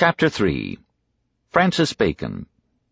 Chapter 3. Francis Bacon.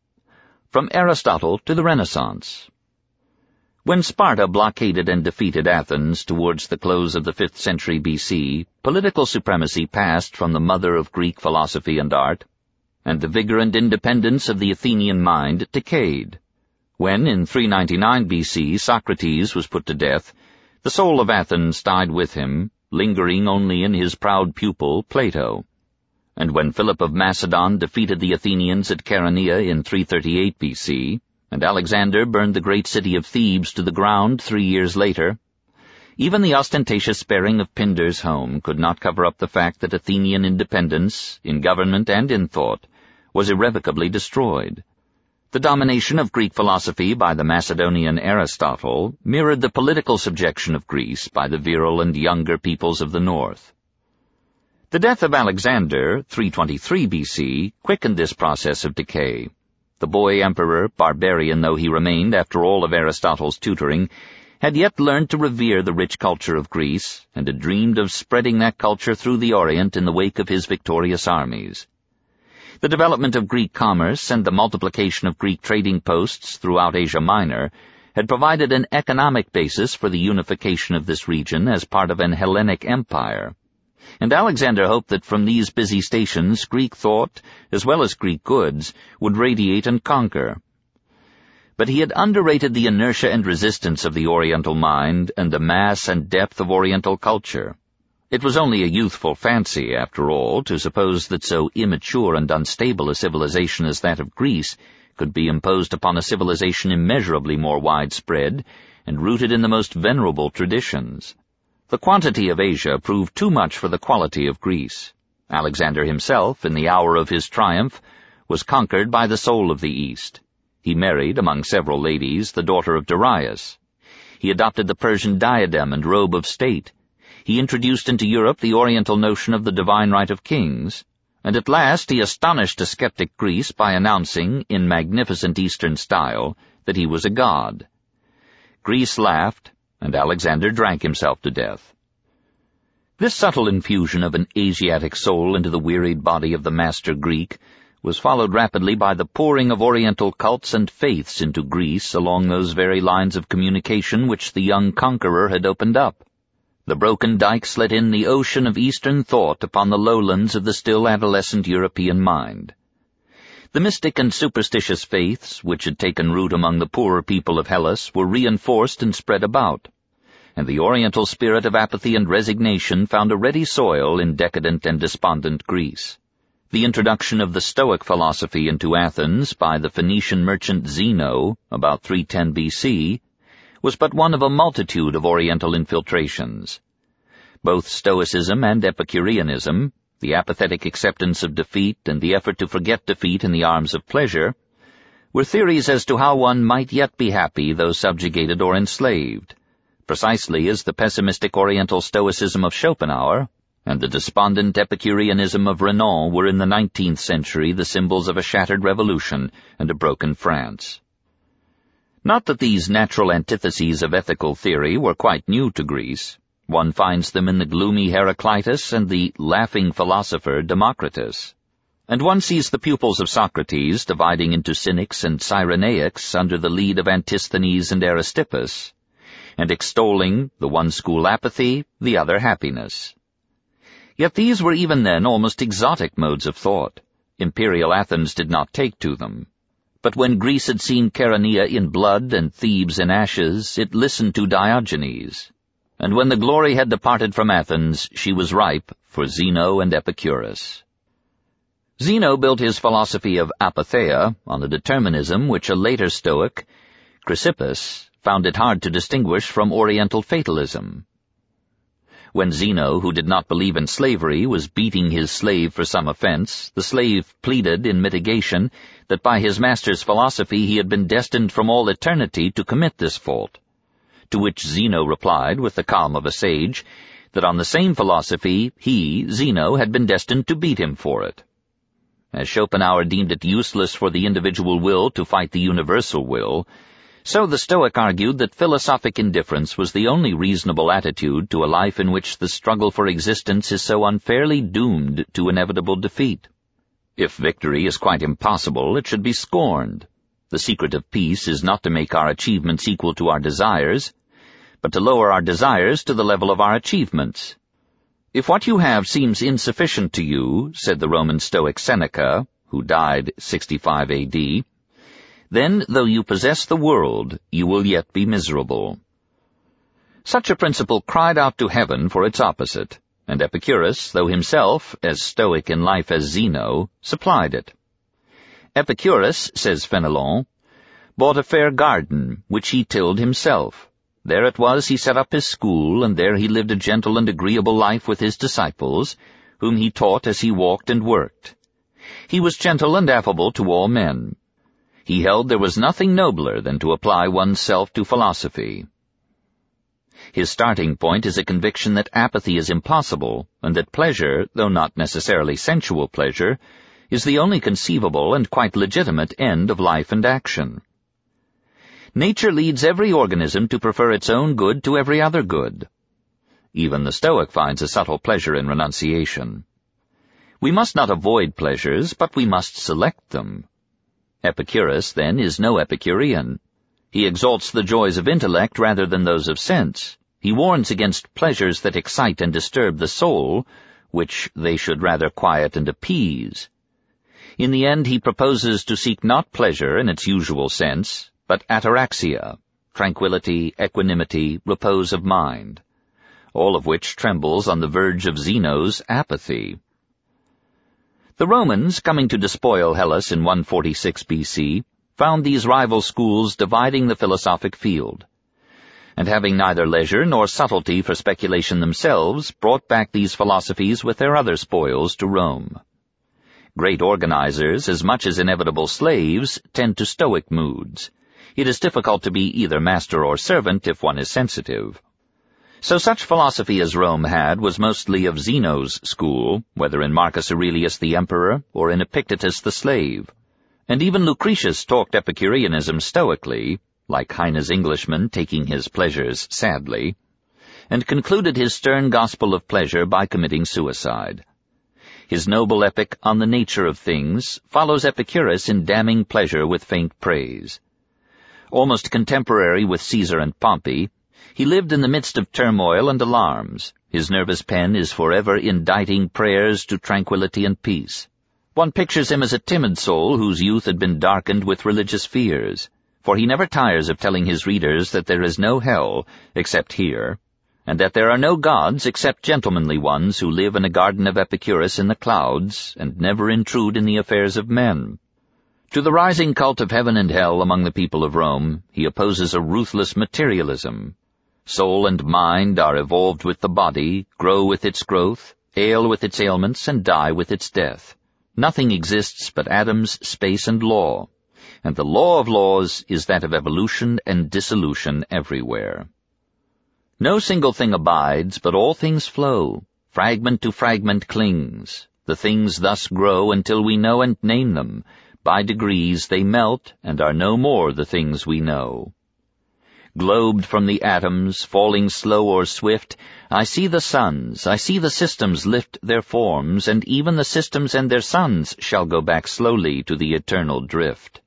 From Aristotle to the Renaissance. When Sparta blockaded and defeated Athens towards the close of the 5th century BC, political supremacy passed from the mother of Greek philosophy and art, and the vigor and independence of the Athenian mind decayed. When, in 399 BC, Socrates was put to death, the soul of Athens died with him, lingering only in his proud pupil, Plato. And when Philip of Macedon defeated the Athenians at Chaeronea in 338 BC, and Alexander burned the great city of Thebes to the ground 3 years later, even the ostentatious sparing of Pindar's home could not cover up the fact that Athenian independence, in government and in thought, was irrevocably destroyed. The domination of Greek philosophy by the Macedonian Aristotle mirrored the political subjection of Greece by the virile and younger peoples of the north. The death of Alexander, 323 BC, quickened this process of decay. The boy emperor, barbarian though he remained after all of Aristotle's tutoring, had yet learned to revere the rich culture of Greece, and had dreamed of spreading that culture through the Orient in the wake of his victorious armies. The development of Greek commerce and the multiplication of Greek trading posts throughout Asia Minor had provided an economic basis for the unification of this region as part of an Hellenic empire. And Alexander hoped that from these busy stations Greek thought, as well as Greek goods, would radiate and conquer. But he had underrated the inertia and resistance of the Oriental mind and the mass and depth of Oriental culture. It was only a youthful fancy, after all, to suppose that so immature and unstable a civilization as that of Greece could be imposed upon a civilization immeasurably more widespread and rooted in the most venerable traditions. The quantity of Asia proved too much for the quality of Greece. Alexander himself, in the hour of his triumph, was conquered by the soul of the East. He married, among several ladies, the daughter of Darius. He adopted the Persian diadem and robe of state. He introduced into Europe the Oriental notion of the divine right of kings, and at last he astonished a skeptic Greece by announcing, in magnificent Eastern style, that he was a god. Greece laughed, and Alexander drank himself to death. This subtle infusion of an Asiatic soul into the wearied body of the master Greek was followed rapidly by the pouring of Oriental cults and faiths into Greece along those very lines of communication which the young conqueror had opened up. The broken dikes let in the ocean of Eastern thought upon the lowlands of the still adolescent European mind. The mystic and superstitious faiths which had taken root among the poorer people of Hellas were reinforced and spread about, and the Oriental spirit of apathy and resignation found a ready soil in decadent and despondent Greece. The introduction of the Stoic philosophy into Athens by the Phoenician merchant Zeno, about 310 BC, was but one of a multitude of Oriental infiltrations. Both Stoicism and Epicureanism, the apathetic acceptance of defeat and the effort to forget defeat in the arms of pleasure, were theories as to how one might yet be happy though subjugated or enslaved, precisely as the pessimistic Oriental Stoicism of Schopenhauer and the despondent Epicureanism of Renan were in the 19th century the symbols of a shattered revolution and a broken France. Not that these natural antitheses of ethical theory were quite new to Greece. One finds them in the gloomy Heraclitus and the laughing philosopher Democritus. And one sees the pupils of Socrates dividing into Cynics and Cyrenaics under the lead of Antisthenes and Aristippus, and extolling the one school apathy, the other happiness. Yet these were even then almost exotic modes of thought. Imperial Athens did not take to them. But when Greece had seen Chaeronea in blood and Thebes in ashes, it listened to Diogenes. And when the glory had departed from Athens, she was ripe for Zeno and Epicurus. Zeno built his philosophy of apatheia on the determinism which a later Stoic, Chrysippus, found it hard to distinguish from Oriental fatalism. When Zeno, who did not believe in slavery, was beating his slave for some offense, the slave pleaded in mitigation that by his master's philosophy he had been destined from all eternity to commit this fault. To which Zeno replied, with the calm of a sage, that on the same philosophy he, Zeno, had been destined to beat him for it. As Schopenhauer deemed it useless for the individual will to fight the universal will, So the Stoic argued that philosophic indifference was the only reasonable attitude to a life in which the struggle for existence is so unfairly doomed to inevitable defeat. If victory is quite impossible, it should be scorned. The secret of peace is not to make our achievements equal to our desires, but to lower our desires to the level of our achievements. If what you have seems insufficient to you, said the Roman Stoic Seneca, who died 65 A.D., then, though you possess the world, you will yet be miserable. Such a principle cried out to heaven for its opposite, and Epicurus, though himself as stoic in life as Zeno, supplied it. Epicurus, says Fenelon, bought a fair garden, which he tilled himself. There it was he set up his school, and there he lived a gentle and agreeable life with his disciples, whom he taught as he walked and worked. He was gentle and affable to all men. He held there was nothing nobler than to apply oneself to philosophy. His starting point is a conviction that apathy is impossible, and that pleasure, though not necessarily sensual pleasure, is the only conceivable and quite legitimate end of life and action. Nature leads every organism to prefer its own good to every other good. Even the Stoic finds a subtle pleasure in renunciation. We must not avoid pleasures, but we must select them. Epicurus, then, is no Epicurean. He exalts the joys of intellect rather than those of sense. He warns against pleasures that excite and disturb the soul, which they should rather quiet and appease. In the end, he proposes to seek not pleasure in its usual sense, but ataraxia, tranquility, equanimity, repose of mind, all of which trembles on the verge of Zeno's apathy. The Romans, coming to despoil Hellas in 146 B.C., found these rival schools dividing the philosophic field, and having neither leisure nor subtlety for speculation themselves, brought back these philosophies with their other spoils to Rome. Great organizers, as much as inevitable slaves, tend to Stoic moods. It is difficult to be either master or servant if one is sensitive. So such philosophy as Rome had was mostly of Zeno's school, whether in Marcus Aurelius the emperor or in Epictetus the slave. And even Lucretius talked Epicureanism stoically, like Heine's Englishman taking his pleasures sadly, and concluded his stern gospel of pleasure by committing suicide. His noble epic On the Nature of Things follows Epicurus in damning pleasure with faint praise. Almost contemporary with Caesar and Pompey, he lived in the midst of turmoil and alarms. His nervous pen is forever inditing prayers to tranquility and peace. One pictures him as a timid soul whose youth had been darkened with religious fears, for he never tires of telling his readers that there is no hell except here, and that there are no gods except gentlemanly ones who live in a garden of Epicurus in the clouds and never intrude in the affairs of men. To the rising cult of heaven and hell among the people of Rome, he opposes a ruthless materialism. Soul and mind are evolved with the body, grow with its growth, ail with its ailments, and die with its death. Nothing exists but atoms, space, and law, and the law of laws is that of evolution and dissolution everywhere. No single thing abides, but all things flow. Fragment to fragment clings. The things thus grow until we know and name them. By degrees they melt and are no more the things we know. Globed from the atoms, falling slow or swift, I see the suns, I see the systems lift their forms, and even the systems and their suns shall go back slowly to the eternal drift.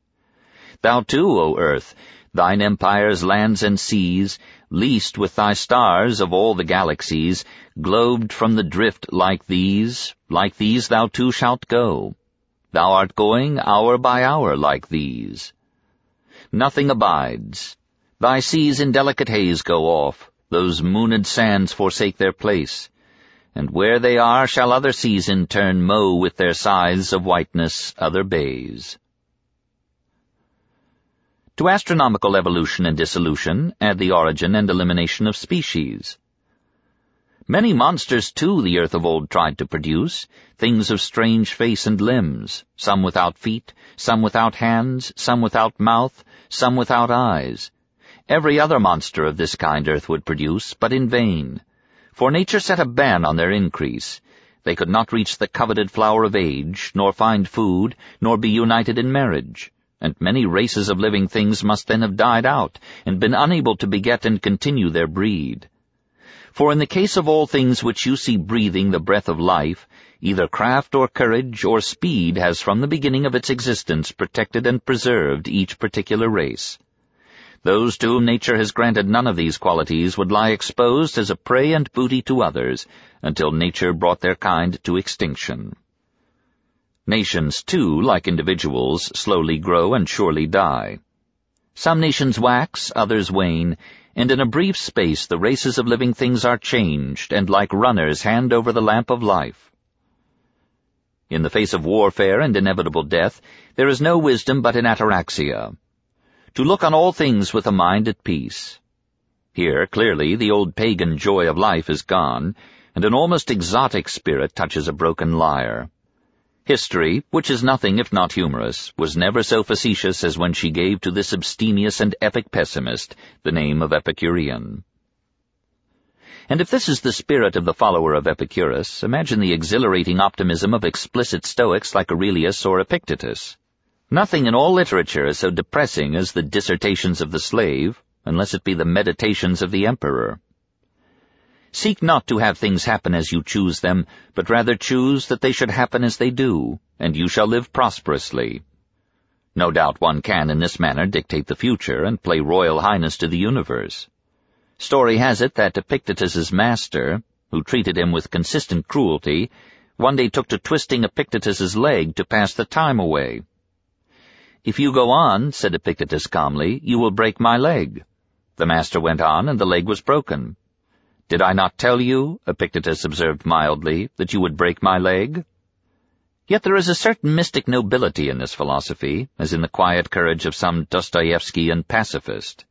Thou too, O earth, thine empires, lands, and seas, least with thy stars of all the galaxies, globed from the drift like these thou too shalt go. Thou art going hour by hour like these. Nothing abides. Thy seas in delicate haze go off, those mooned sands forsake their place, and where they are shall other seas in turn mow with their scythes of whiteness other bays. To astronomical evolution and dissolution, add the origin and elimination of species. Many monsters, too, the earth of old tried to produce, things of strange face and limbs, some without feet, some without hands, some without mouth, some without eyes. Every other monster of this kind earth would produce, but in vain, for nature set a ban on their increase. They could not reach the coveted flower of age, nor find food, nor be united in marriage, and many races of living things must then have died out, and been unable to beget and continue their breed. For in the case of all things which you see breathing the breath of life, either craft or courage or speed has from the beginning of its existence protected and preserved each particular race. Those to whom nature has granted none of these qualities would lie exposed as a prey and booty to others, until nature brought their kind to extinction. Nations, too, like individuals, slowly grow and surely die. Some nations wax, others wane, and in a brief space the races of living things are changed, and like runners hand over the lamp of life. In the face of warfare and inevitable death, there is no wisdom but in ataraxia, to look on all things with a mind at peace. Here, clearly, the old pagan joy of life is gone, and an almost exotic spirit touches a broken lyre. History, which is nothing if not humorous, was never so facetious as when she gave to this abstemious and epic pessimist the name of Epicurean. And if this is the spirit of the follower of Epicurus, imagine the exhilarating optimism of explicit Stoics like Aurelius or Epictetus. Nothing in all literature is so depressing as the dissertations of the slave, unless it be the meditations of the emperor. Seek not to have things happen as you choose them, but rather choose that they should happen as they do, and you shall live prosperously. No doubt one can in this manner dictate the future and play royal highness to the universe. Story has it that Epictetus's master, who treated him with consistent cruelty, one day took to twisting Epictetus's leg to pass the time away. "If you go on," said Epictetus calmly, "you will break my leg." The master went on, and the leg was broken. "Did I not tell you," Epictetus observed mildly, "that you would break my leg?" Yet there is a certain mystic nobility in this philosophy, as in the quiet courage of some Dostoevskian pacifist.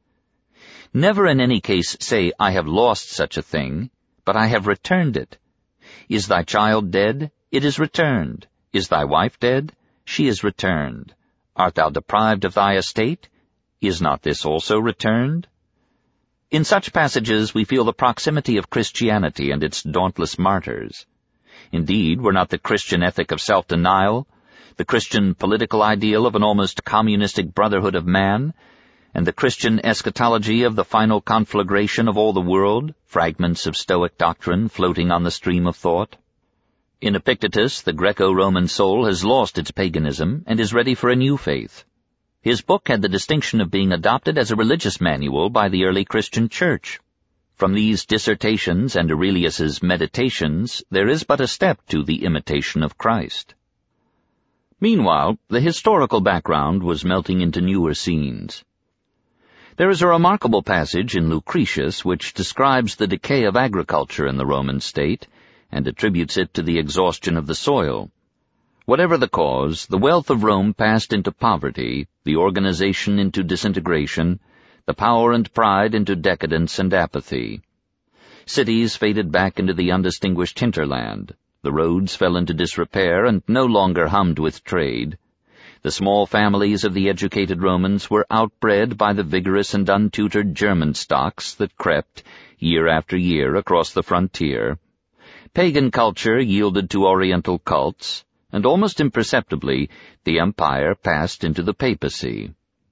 Never in any case say, "I have lost such a thing," but "I have returned it." Is thy child dead? It is returned. Is thy wife dead? She is returned. Art thou deprived of thy estate? Is not this also returned? In such passages we feel the proximity of Christianity and its dauntless martyrs. Indeed, were not the Christian ethic of self-denial, the Christian political ideal of an almost communistic brotherhood of man, and the Christian eschatology of the final conflagration of all the world, fragments of Stoic doctrine floating on the stream of thought? In Epictetus, the Greco-Roman soul has lost its paganism and is ready for a new faith. His book had the distinction of being adopted as a religious manual by the early Christian Church. From these dissertations and Aurelius's meditations, there is but a step to the imitation of Christ. Meanwhile, the historical background was melting into newer scenes. There is a remarkable passage in Lucretius which describes the decay of agriculture in the Roman state and attributes it to the exhaustion of the soil. Whatever the cause, the wealth of Rome passed into poverty, the organization into disintegration, the power and pride into decadence and apathy. Cities faded back into the undistinguished hinterland, the roads fell into disrepair and no longer hummed with trade. The small families of the educated Romans were outbred by the vigorous and untutored German stocks that crept, year after year, across the frontier. Pagan culture yielded to Oriental cults, and almost imperceptibly the empire passed into the papacy.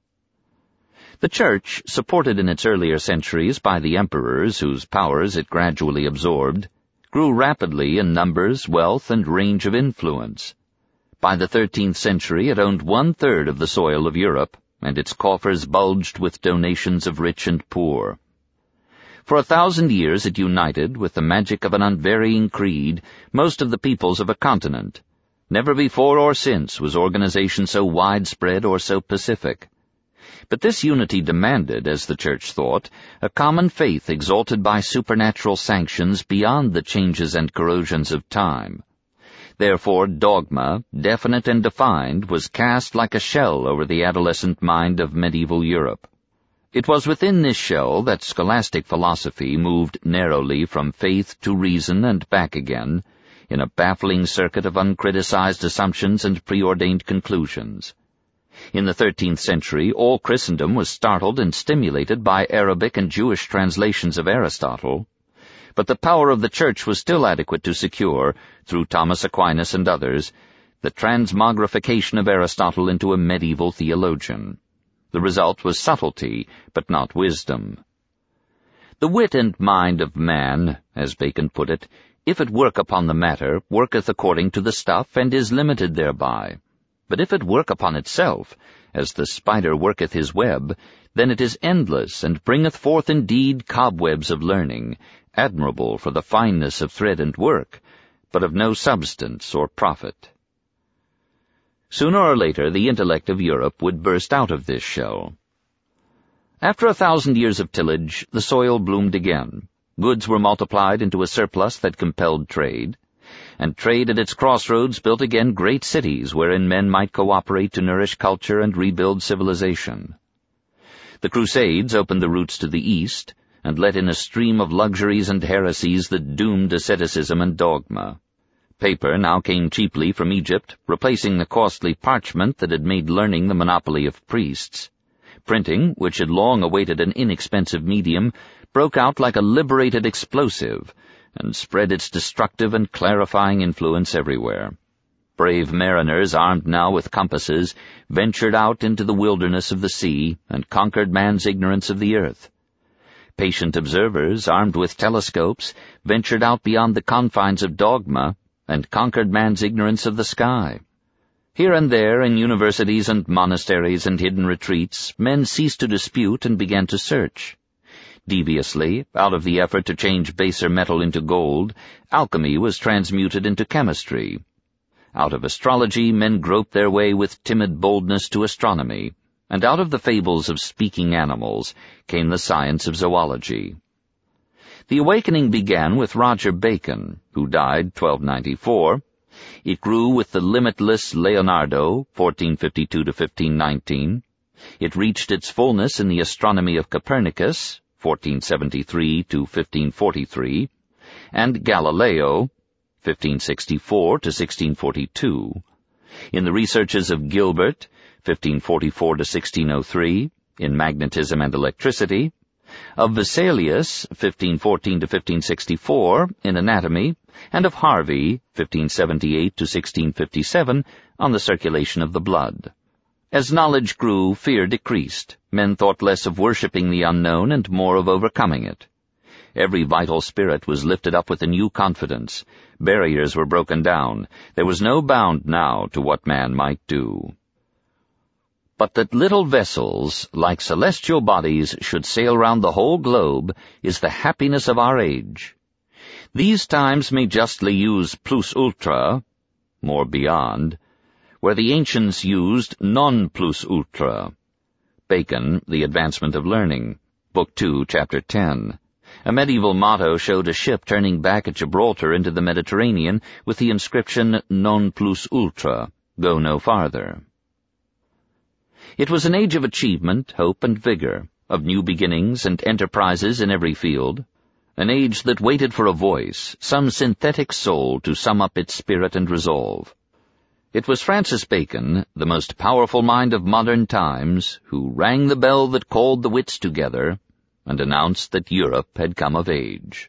The Church, supported in its earlier centuries by the emperors whose powers it gradually absorbed, grew rapidly in numbers, wealth, and range of influence. By the 13th century it owned 1/3 of the soil of Europe, and its coffers bulged with donations of rich and poor. For 1,000 years it united, with the magic of an unvarying creed, most of the peoples of a continent. Never before or since was organization so widespread or so pacific. But this unity demanded, as the Church thought, a common faith exalted by supernatural sanctions beyond the changes and corrosions of time. Therefore dogma, definite and defined, was cast like a shell over the adolescent mind of medieval Europe. It was within this shell that scholastic philosophy moved narrowly from faith to reason and back again, in a baffling circuit of uncriticized assumptions and preordained conclusions. In the 13th century, all Christendom was startled and stimulated by Arabic and Jewish translations of Aristotle, but the power of the Church was still adequate to secure, through Thomas Aquinas and others, the transmogrification of Aristotle into a medieval theologian. The result was subtlety, but not wisdom. The wit and mind of man, as Bacon put it, if it work upon the matter, worketh according to the stuff, and is limited thereby. But if it work upon itself, as the spider worketh his web, then it is endless, and bringeth forth indeed cobwebs of learning, admirable for the fineness of thread and work, but of no substance or profit. Sooner or later the intellect of Europe would burst out of this shell. After 1,000 years of tillage, the soil bloomed again. Goods were multiplied into a surplus that compelled trade, and trade at its crossroads built again great cities wherein men might cooperate to nourish culture and rebuild civilization. The Crusades opened the routes to the east, and let in a stream of luxuries and heresies that doomed asceticism and dogma. Paper now came cheaply from Egypt, replacing the costly parchment that had made learning the monopoly of priests. Printing, which had long awaited an inexpensive medium, broke out like a liberated explosive, and spread its destructive and clarifying influence everywhere. Brave mariners, armed now with compasses, ventured out into the wilderness of the sea, and conquered man's ignorance of the earth. Patient observers, armed with telescopes, ventured out beyond the confines of dogma, and conquered man's ignorance of the sky. Here and there, in universities and monasteries and hidden retreats, men ceased to dispute and began to search. Deviously, out of the effort to change baser metal into gold, alchemy was transmuted into chemistry. Out of astrology, men groped their way with timid boldness to astronomy, and out of the fables of speaking animals came the science of zoology. The awakening began with Roger Bacon, who died 1294. It grew with the limitless Leonardo, 1452 to 1519. It reached its fullness in the astronomy of Copernicus, 1473 to 1543, and Galileo, 1564 to 1642, in the researches of Gilbert, 1544 to 1603, in magnetism and electricity, of Vesalius, 1514 to 1564, in anatomy, and of Harvey, 1578 to 1657, on the circulation of the blood. As knowledge grew, fear decreased. Men thought less of worshipping the unknown and more of overcoming it. Every vital spirit was lifted up with a new confidence. Barriers were broken down. There was no bound now to what man might do. But that little vessels, like celestial bodies, should sail round the whole globe is the happiness of our age. These times may justly use plus ultra, more beyond, where the ancients used non plus ultra. Bacon, The Advancement of Learning, Book 2, Chapter 10. A medieval motto showed a ship turning back at Gibraltar into the Mediterranean with the inscription non plus ultra, go no farther. It was an age of achievement, hope, and vigor, of new beginnings and enterprises in every field, an age that waited for a voice, some synthetic soul to sum up its spirit and resolve. It was Francis Bacon, the most powerful mind of modern times, who rang the bell that called the wits together and announced that Europe had come of age.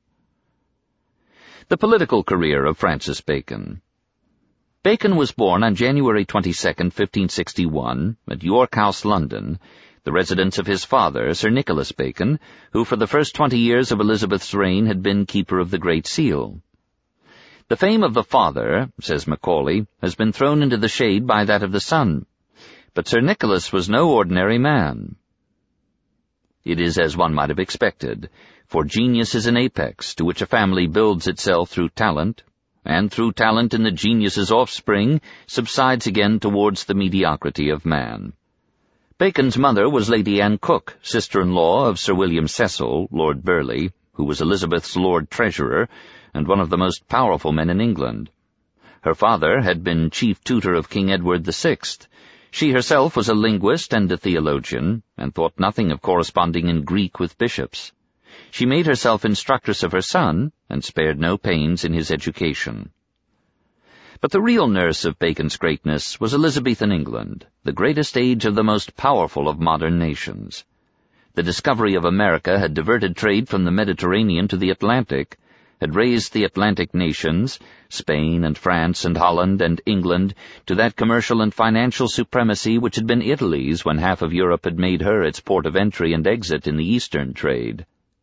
The political career of Francis Bacon. Bacon was born on January 22, 1561, at York House, London, the residence of his father, Sir Nicholas Bacon, who for the first 20 years of Elizabeth's reign had been Keeper of the Great Seal. The fame of the father, says Macaulay, has been thrown into the shade by that of the son, but Sir Nicholas was no ordinary man. It is as one might have expected, for genius is an apex to which a family builds itself through talent, and through talent in the genius's offspring subsides again towards the mediocrity of man. Bacon's mother was Lady Anne Cook, sister-in-law of Sir William Cecil, Lord Burleigh, who was Elizabeth's Lord Treasurer, and one of the most powerful men in England. Her father had been chief tutor of King Edward VI. She herself was a linguist and a theologian, and thought nothing of corresponding in Greek with bishops. She made herself instructress of her son, and spared no pains in his education. But the real nurse of Bacon's greatness was Elizabethan England, the greatest age of the most powerful of modern nations. The discovery of America had diverted trade from the Mediterranean to the Atlantic, had raised the Atlantic nations, Spain and France and Holland and England, to that commercial and financial supremacy which had been Italy's when half of Europe had made her its port of entry and exit in the Eastern trade.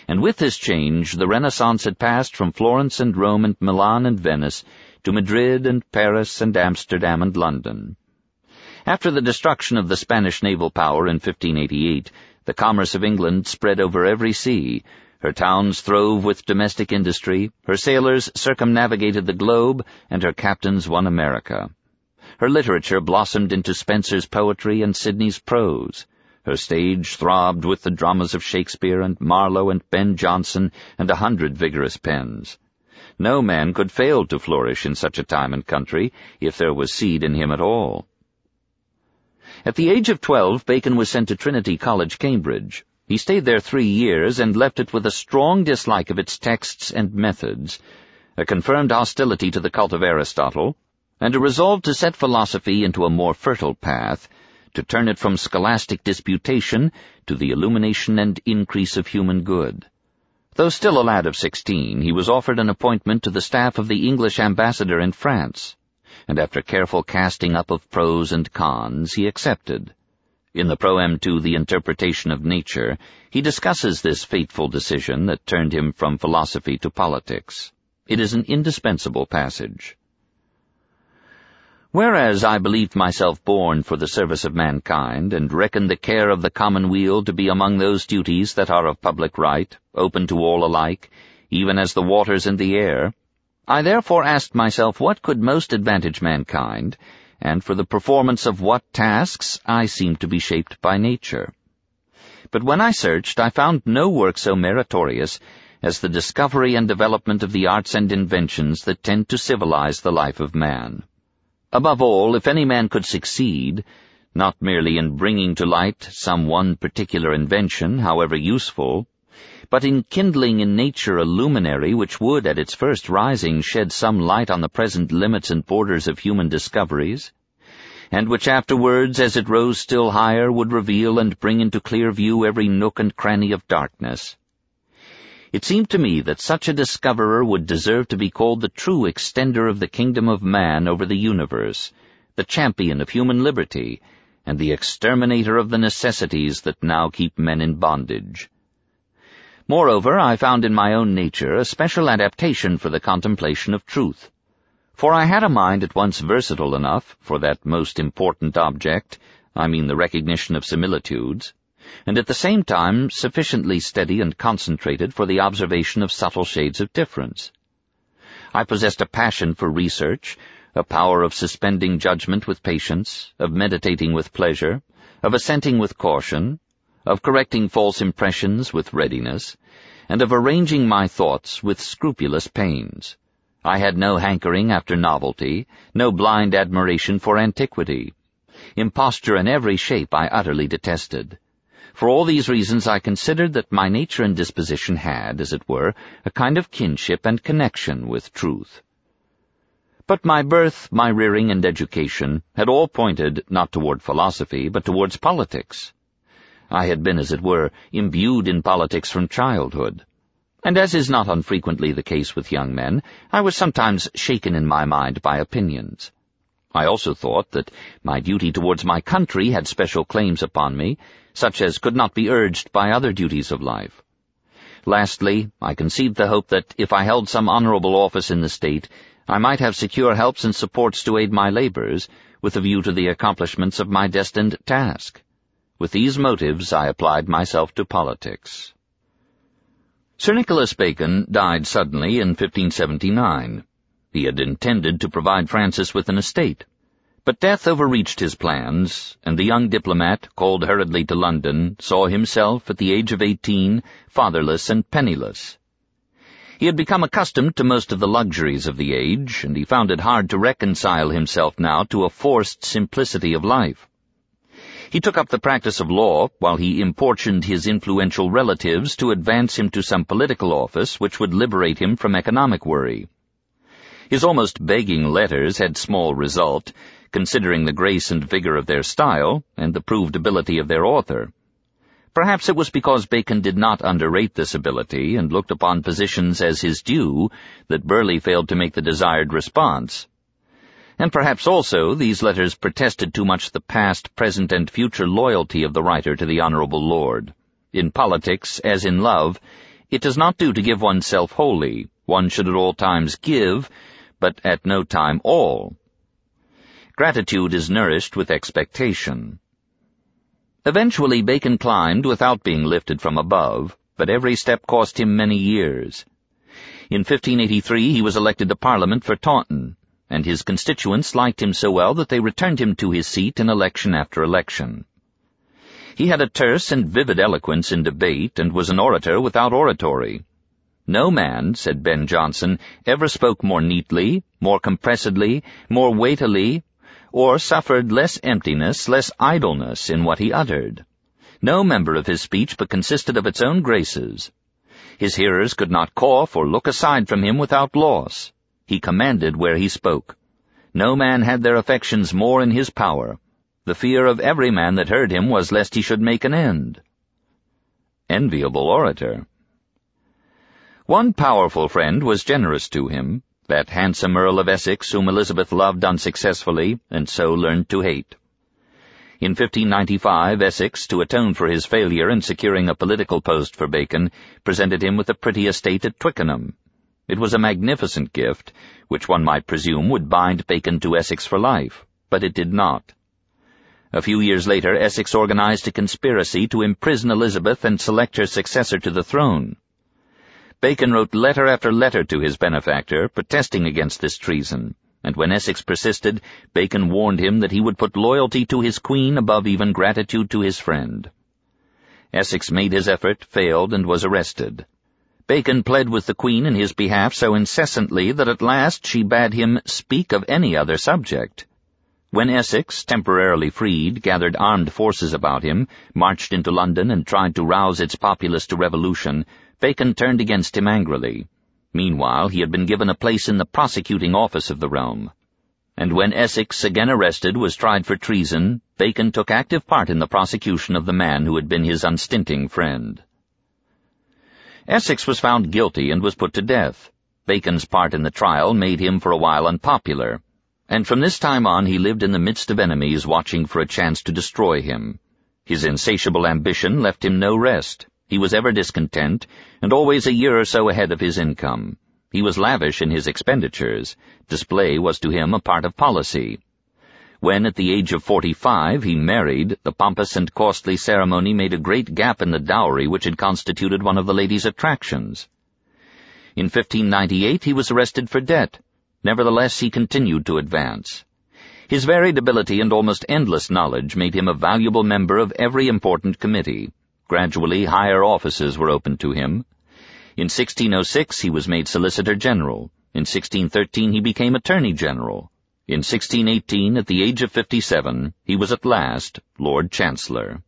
and with this change the Renaissance had passed from Florence and Rome and Milan and Venice to Madrid and Paris and Amsterdam and London. After the destruction of the Spanish naval power in 1588, the commerce of England spread over every sea. Her towns throve with domestic industry, her sailors circumnavigated the globe, and her captains won America. Her literature blossomed into Spenser's poetry and Sidney's prose. Her stage throbbed with the dramas of Shakespeare and Marlowe and Ben Jonson and 100 vigorous pens. No man could fail to flourish in such a time and country, if there was seed in him at all. At the age of 12, Bacon was sent to Trinity College, Cambridge. He stayed there 3 years and left it with a strong dislike of its texts and methods, a confirmed hostility to the cult of Aristotle, and a resolve to set philosophy into a more fertile path, to turn it from scholastic disputation to the illumination and increase of human good. Though still a lad of 16, he was offered an appointment to the staff of the English ambassador in France, and after careful casting up of pros and cons, he accepted. In the proem to The Interpretation of Nature, he discusses this fateful decision that turned him from philosophy to politics. It is an indispensable passage. Whereas I believed myself born for the service of mankind, and reckoned the care of the commonweal to be among those duties that are of public right, open to all alike, even as the waters and the air, I therefore asked myself what could most advantage mankind, and for the performance of what tasks I seemed to be shaped by nature. But when I searched, I found no work so meritorious as the discovery and development of the arts and inventions that tend to civilize the life of man. Above all, if any man could succeed, not merely in bringing to light some one particular invention, however useful, but in kindling in nature a luminary which would, at its first rising, shed some light on the present limits and borders of human discoveries, and which afterwards, as it rose still higher, would reveal and bring into clear view every nook and cranny of darkness. It seemed to me that such a discoverer would deserve to be called the true extender of the kingdom of man over the universe, the champion of human liberty, and the exterminator of the necessities that now keep men in bondage. Moreover, I found in my own nature a special adaptation for the contemplation of truth, for I had a mind at once versatile enough for that most important object, I mean the recognition of similitudes, and at the same time sufficiently steady and concentrated for the observation of subtle shades of difference. I possessed a passion for research, a power of suspending judgment with patience, of meditating with pleasure, of assenting with caution, of correcting false impressions with readiness, and of arranging my thoughts with scrupulous pains. I had no hankering after novelty, no blind admiration for antiquity. Imposture in every shape I utterly detested. For all these reasons I considered that my nature and disposition had, as it were, a kind of kinship and connection with truth. But my birth, my rearing and education had all pointed not toward philosophy, but towards politics. I had been, as it were, imbued in politics from childhood, and as is not unfrequently the case with young men, I was sometimes shaken in my mind by opinions. I also thought that my duty towards my country had special claims upon me, such as could not be urged by other duties of life. Lastly, I conceived the hope that if I held some honorable office in the state, I might have secure helps and supports to aid my labors, with a view to the accomplishments of my destined task. With these motives I applied myself to politics. Sir Nicholas Bacon died suddenly in 1579. He had intended to provide Francis with an estate, but death overreached his plans, and the young diplomat, called hurriedly to London, saw himself, at the age of 18, fatherless and penniless. He had become accustomed to most of the luxuries of the age, and he found it hard to reconcile himself now to a forced simplicity of life. He took up the practice of law while he importuned his influential relatives to advance him to some political office which would liberate him from economic worry. His almost begging letters had small result, considering the grace and vigor of their style and the proved ability of their author. Perhaps it was because Bacon did not underrate this ability and looked upon positions as his due that Burleigh failed to make the desired response. And perhaps also these letters protested too much the past, present, and future loyalty of the writer to the Honorable Lord. In politics, as in love, It does not do to give oneself wholly. One should at all times give, but at no time all. Gratitude is nourished with expectation. Eventually Bacon climbed without being lifted from above, but every step cost him many years. In 1583 he was elected to Parliament for Taunton, and his constituents liked him so well that they returned him to his seat in election after election. He had a terse and vivid eloquence in debate and was an orator without oratory. No man, said Ben Jonson, ever spoke more neatly, more compressedly, more weightily, or suffered less emptiness, less idleness in what he uttered. No member of his speech but consisted of its own graces. His hearers could not cough or look aside from him without loss. He commanded where he spoke. No man had their affections more in his power. The fear of every man that heard him was lest he should make an end. Enviable orator. One powerful friend was generous to him, that handsome Earl of Essex whom Elizabeth loved unsuccessfully, and so learned to hate. In 1595, Essex, to atone for his failure in securing a political post for Bacon, presented him with a pretty estate at Twickenham. It was a magnificent gift, which one might presume would bind Bacon to Essex for life, but it did not. A few years later, Essex organized a conspiracy to imprison Elizabeth and select her successor to the throne. Bacon wrote letter after letter to his benefactor, protesting against this treason, and when Essex persisted, Bacon warned him that he would put loyalty to his queen above even gratitude to his friend. Essex made his effort, failed, and was arrested. Bacon pled with the queen in his behalf so incessantly that at last she bade him speak of any other subject. When Essex, temporarily freed, gathered armed forces about him, marched into London and tried to rouse its populace to revolution, Bacon turned against him angrily. Meanwhile, he had been given a place in the prosecuting office of the realm. And when Essex, again arrested, was tried for treason, Bacon took active part in the prosecution of the man who had been his unstinting friend. Essex was found guilty and was put to death. Bacon's part in the trial made him for a while unpopular, and from this time on he lived in the midst of enemies watching for a chance to destroy him. His insatiable ambition left him no rest. He was ever discontent, and always a year or so ahead of his income. He was lavish in his expenditures. Display was to him a part of policy. When, at the age of 45, he married, the pompous and costly ceremony made a great gap in the dowry which had constituted one of the lady's attractions. In 1598 he was arrested for debt. Nevertheless, he continued to advance. His varied ability and almost endless knowledge made him a valuable member of every important committee. Gradually, higher offices were opened to him. In 1606 he was made Solicitor General. In 1613 he became Attorney General. In 1618, at the age of 57, he was at last Lord Chancellor.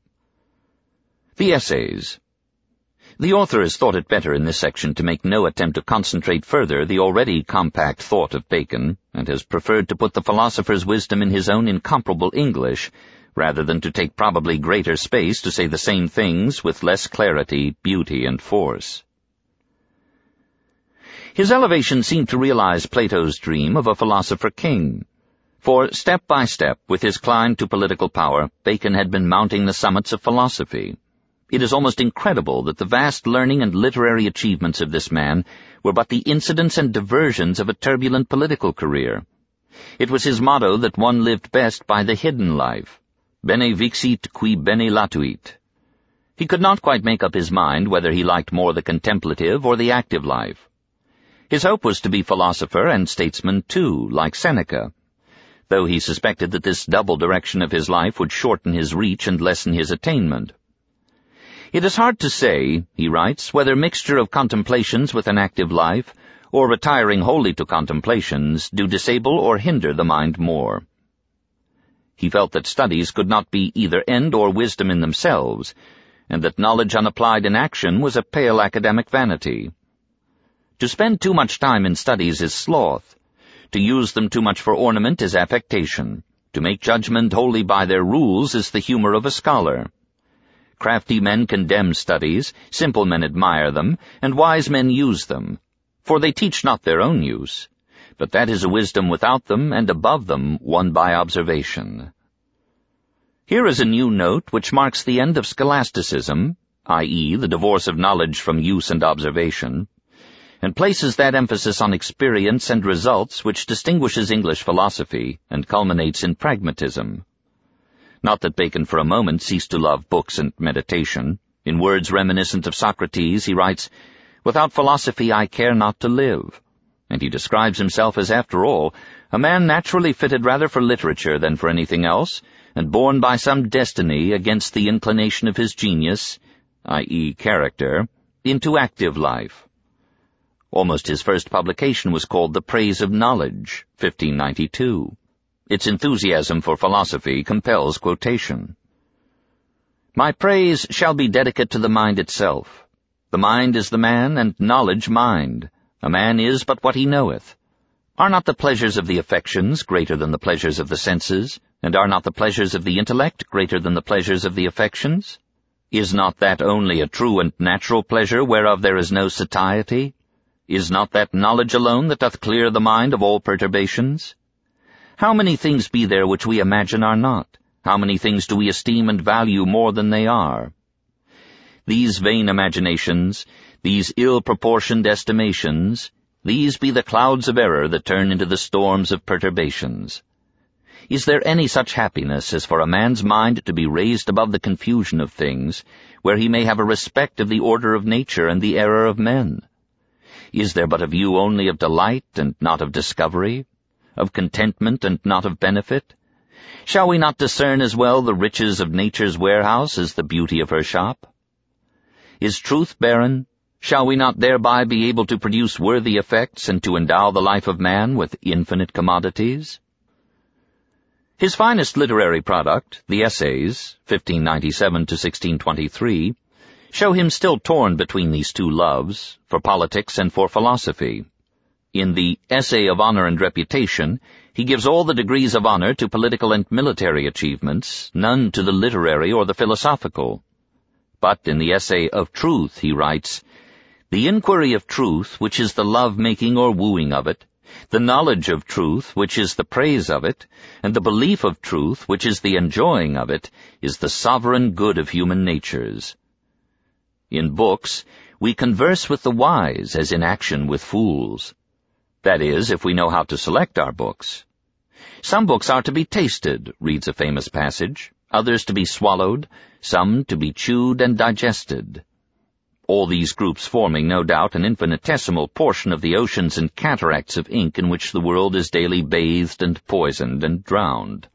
The Essays. The author has thought it better in this section to make no attempt to concentrate further the already compact thought of Bacon, and has preferred to put the philosopher's wisdom in his own incomparable English, rather than to take probably greater space to say the same things with less clarity, beauty, and force. His elevation seemed to realize Plato's dream of a philosopher king. For, step by step, with his climb to political power, Bacon had been mounting the summits of philosophy. It is almost incredible that the vast learning and literary achievements of this man were but the incidents and diversions of a turbulent political career. It was his motto that one lived best by the hidden life. Bene vixit qui bene latuit. He could not quite make up his mind whether he liked more the contemplative or the active life. His hope was to be philosopher and statesman too, like Seneca, though he suspected that this double direction of his life would shorten his reach and lessen his attainment. It is hard to say, he writes, whether mixture of contemplations with an active life, or retiring wholly to contemplations, do disable or hinder the mind more. He felt that studies could not be either end or wisdom in themselves, and that knowledge unapplied in action was a pale academic vanity. To spend too much time in studies is sloth. To use them too much for ornament is affectation. To make judgment wholly by their rules is the humor of a scholar. Crafty men condemn studies, simple men admire them, and wise men use them, for they teach not their own use. But that is a wisdom without them, and above them, won by observation. Here is a new note which marks the end of scholasticism, i.e., the divorce of knowledge from use and observation, and places that emphasis on experience and results which distinguishes English philosophy and culminates in pragmatism. Not that Bacon for a moment ceased to love books and meditation. In words reminiscent of Socrates, he writes, "Without philosophy I care not to live," and he describes himself as, after all, a man naturally fitted rather for literature than for anything else, and born by some destiny against the inclination of his genius, i.e., character, into active life. Almost his first publication was called The Praise of Knowledge, 1592. Its enthusiasm for philosophy compels quotation. "My praise shall be dedicate to the mind itself. The mind is the man, and knowledge mind. A man is but what he knoweth. Are not the pleasures of the affections greater than the pleasures of the senses, and are not the pleasures of the intellect greater than the pleasures of the affections? Is not that only a true and natural pleasure whereof there is no satiety? Is not that knowledge alone that doth clear the mind of all perturbations? How many things be there which we imagine are not? How many things do we esteem and value more than they are? These vain imaginations, these ill-proportioned estimations, these be the clouds of error that turn into the storms of perturbations. Is there any such happiness as for a man's mind to be raised above the confusion of things, where he may have a respect of the order of nature and the error of men? Is there but a view only of delight and not of discovery, of contentment and not of benefit? Shall we not discern as well the riches of nature's warehouse as the beauty of her shop? Is truth barren? Shall we not thereby be able to produce worthy effects and to endow the life of man with infinite commodities?" His finest literary product, the Essays, 1597 to 1623, show him still torn between these two loves, for politics and for philosophy. In the Essay of Honor and Reputation, he gives all the degrees of honor to political and military achievements, none to the literary or the philosophical. But in the Essay of Truth he writes, "The inquiry of truth, which is the love-making or wooing of it, the knowledge of truth, which is the praise of it, and the belief of truth, which is the enjoying of it, is the sovereign good of human natures. In books, we converse with the wise as in action with fools. That is, if we know how to select our books. Some books are to be tasted," reads a famous passage, "others to be swallowed, some to be chewed and digested." All these groups forming, no doubt, an infinitesimal portion of the oceans and cataracts of ink in which the world is daily bathed and poisoned and drowned.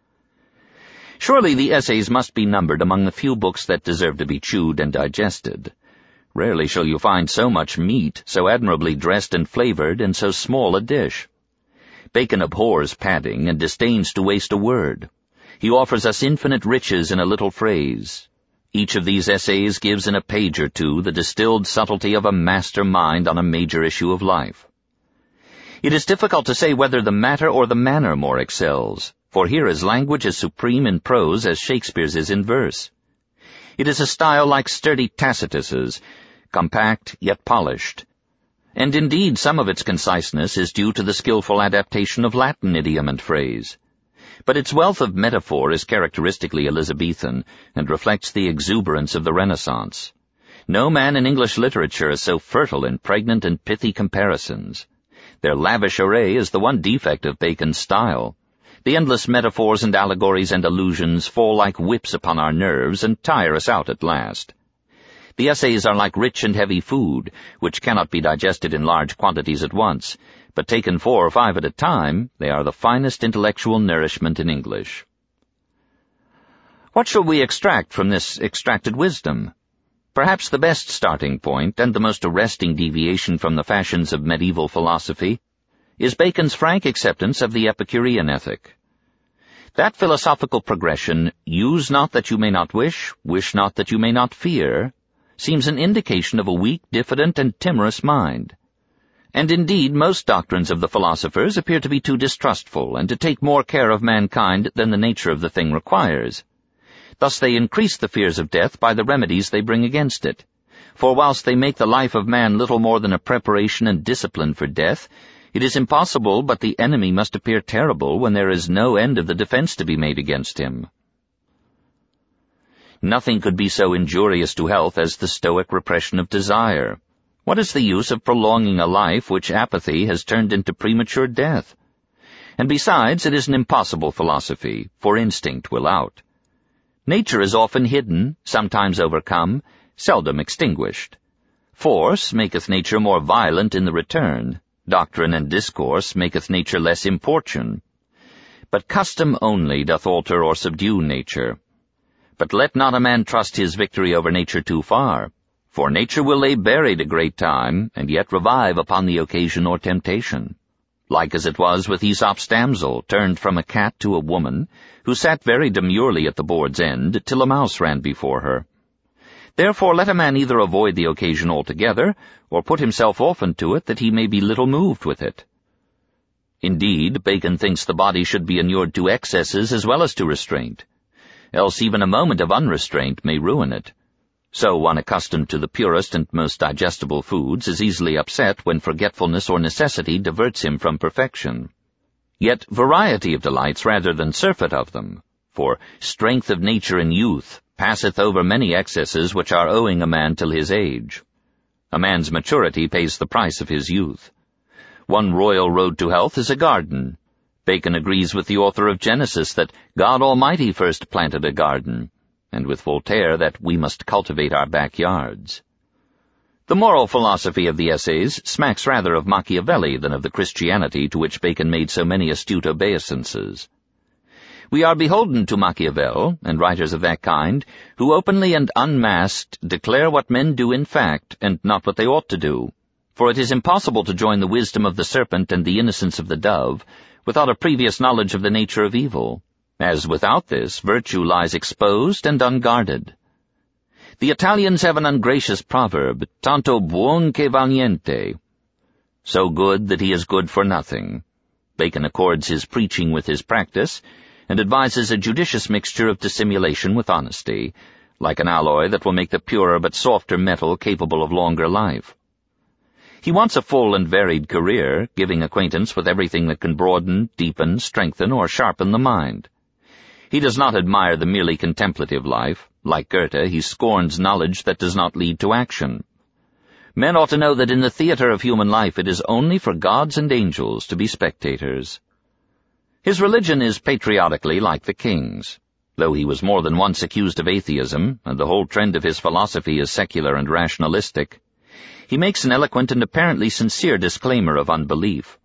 Surely the Essays must be numbered among the few books that deserve to be chewed and digested. Rarely shall you find so much meat, so admirably dressed and flavored, in so small a dish. Bacon abhors padding and disdains to waste a word. He offers us infinite riches in a little phrase. Each of these essays gives in a page or two the distilled subtlety of a master mind on a major issue of life. It is difficult to say whether the matter or the manner more excels, for here his language is supreme in prose as Shakespeare's is in verse. It is a style like sturdy Tacitus's, compact yet polished, and indeed some of its conciseness is due to the skillful adaptation of Latin idiom and phrase. But its wealth of metaphor is characteristically Elizabethan and reflects the exuberance of the Renaissance. No man in English literature is so fertile in pregnant and pithy comparisons. Their lavish array is the one defect of Bacon's style. The endless metaphors and allegories and allusions fall like whips upon our nerves and tire us out at last. The essays are like rich and heavy food, which cannot be digested in large quantities at once, but taken 4 or 5 at a time, they are the finest intellectual nourishment in English. What shall we extract from this extracted wisdom? Perhaps the best starting point, and the most arresting deviation from the fashions of medieval philosophy, is Bacon's frank acceptance of the Epicurean ethic. That philosophical progression, use not that you may not wish not that you may not fear, seems an indication of a weak, diffident, and timorous mind. And indeed, most doctrines of the philosophers appear to be too distrustful, and to take more care of mankind than the nature of the thing requires. Thus they increase the fears of death by the remedies they bring against it. For whilst they make the life of man little more than a preparation and discipline for death, it is impossible but the enemy must appear terrible when there is no end of the defense to be made against him. Nothing could be so injurious to health as the stoic repression of desire. What is the use of prolonging a life which apathy has turned into premature death? And besides, it is an impossible philosophy, for instinct will out. Nature is often hidden, sometimes overcome, seldom extinguished. Force maketh nature more violent in the return. Doctrine and discourse maketh nature less importune. But custom only doth alter or subdue nature. But let not a man trust his victory over nature too far, for nature will lay buried a great time, and yet revive upon the occasion or temptation. Like as it was with Aesop's damsel, turned from a cat to a woman, who sat very demurely at the board's end, till a mouse ran before her. Therefore let a man either avoid the occasion altogether, or put himself often to it, that he may be little moved with it. Indeed, Bacon thinks the body should be inured to excesses as well as to restraint, else even a moment of unrestraint may ruin it. So one accustomed to the purest and most digestible foods is easily upset when forgetfulness or necessity diverts him from perfection. Yet variety of delights rather than surfeit of them, for strength of nature in youth passeth over many excesses which are owing a man till his age. A man's maturity pays the price of his youth. One royal road to health is a garden. Bacon agrees with the author of Genesis that God Almighty first planted a garden, and with Voltaire that we must cultivate our backyards. The moral philosophy of the essays smacks rather of Machiavelli than of the Christianity to which Bacon made so many astute obeisances. We are beholden to Machiavel, and writers of that kind, who openly and unmasked declare what men do in fact, and not what they ought to do, for it is impossible to join the wisdom of the serpent and the innocence of the dove without a previous knowledge of the nature of evil, as without this virtue lies exposed and unguarded. The Italians have an ungracious proverb, tanto buon che valiente, so good that he is good for nothing. Bacon accords his preaching with his practice, and advises a judicious mixture of dissimulation with honesty, like an alloy that will make the purer but softer metal capable of longer life. He wants a full and varied career, giving acquaintance with everything that can broaden, deepen, strengthen, or sharpen the mind. He does not admire the merely contemplative life. Like Goethe, he scorns knowledge that does not lead to action. Men ought to know that in the theater of human life it is only for gods and angels to be spectators. His religion is patriotically like the king's. Though he was more than once accused of atheism, and the whole trend of his philosophy is secular and rationalistic, he makes an eloquent and apparently sincere disclaimer of unbelief.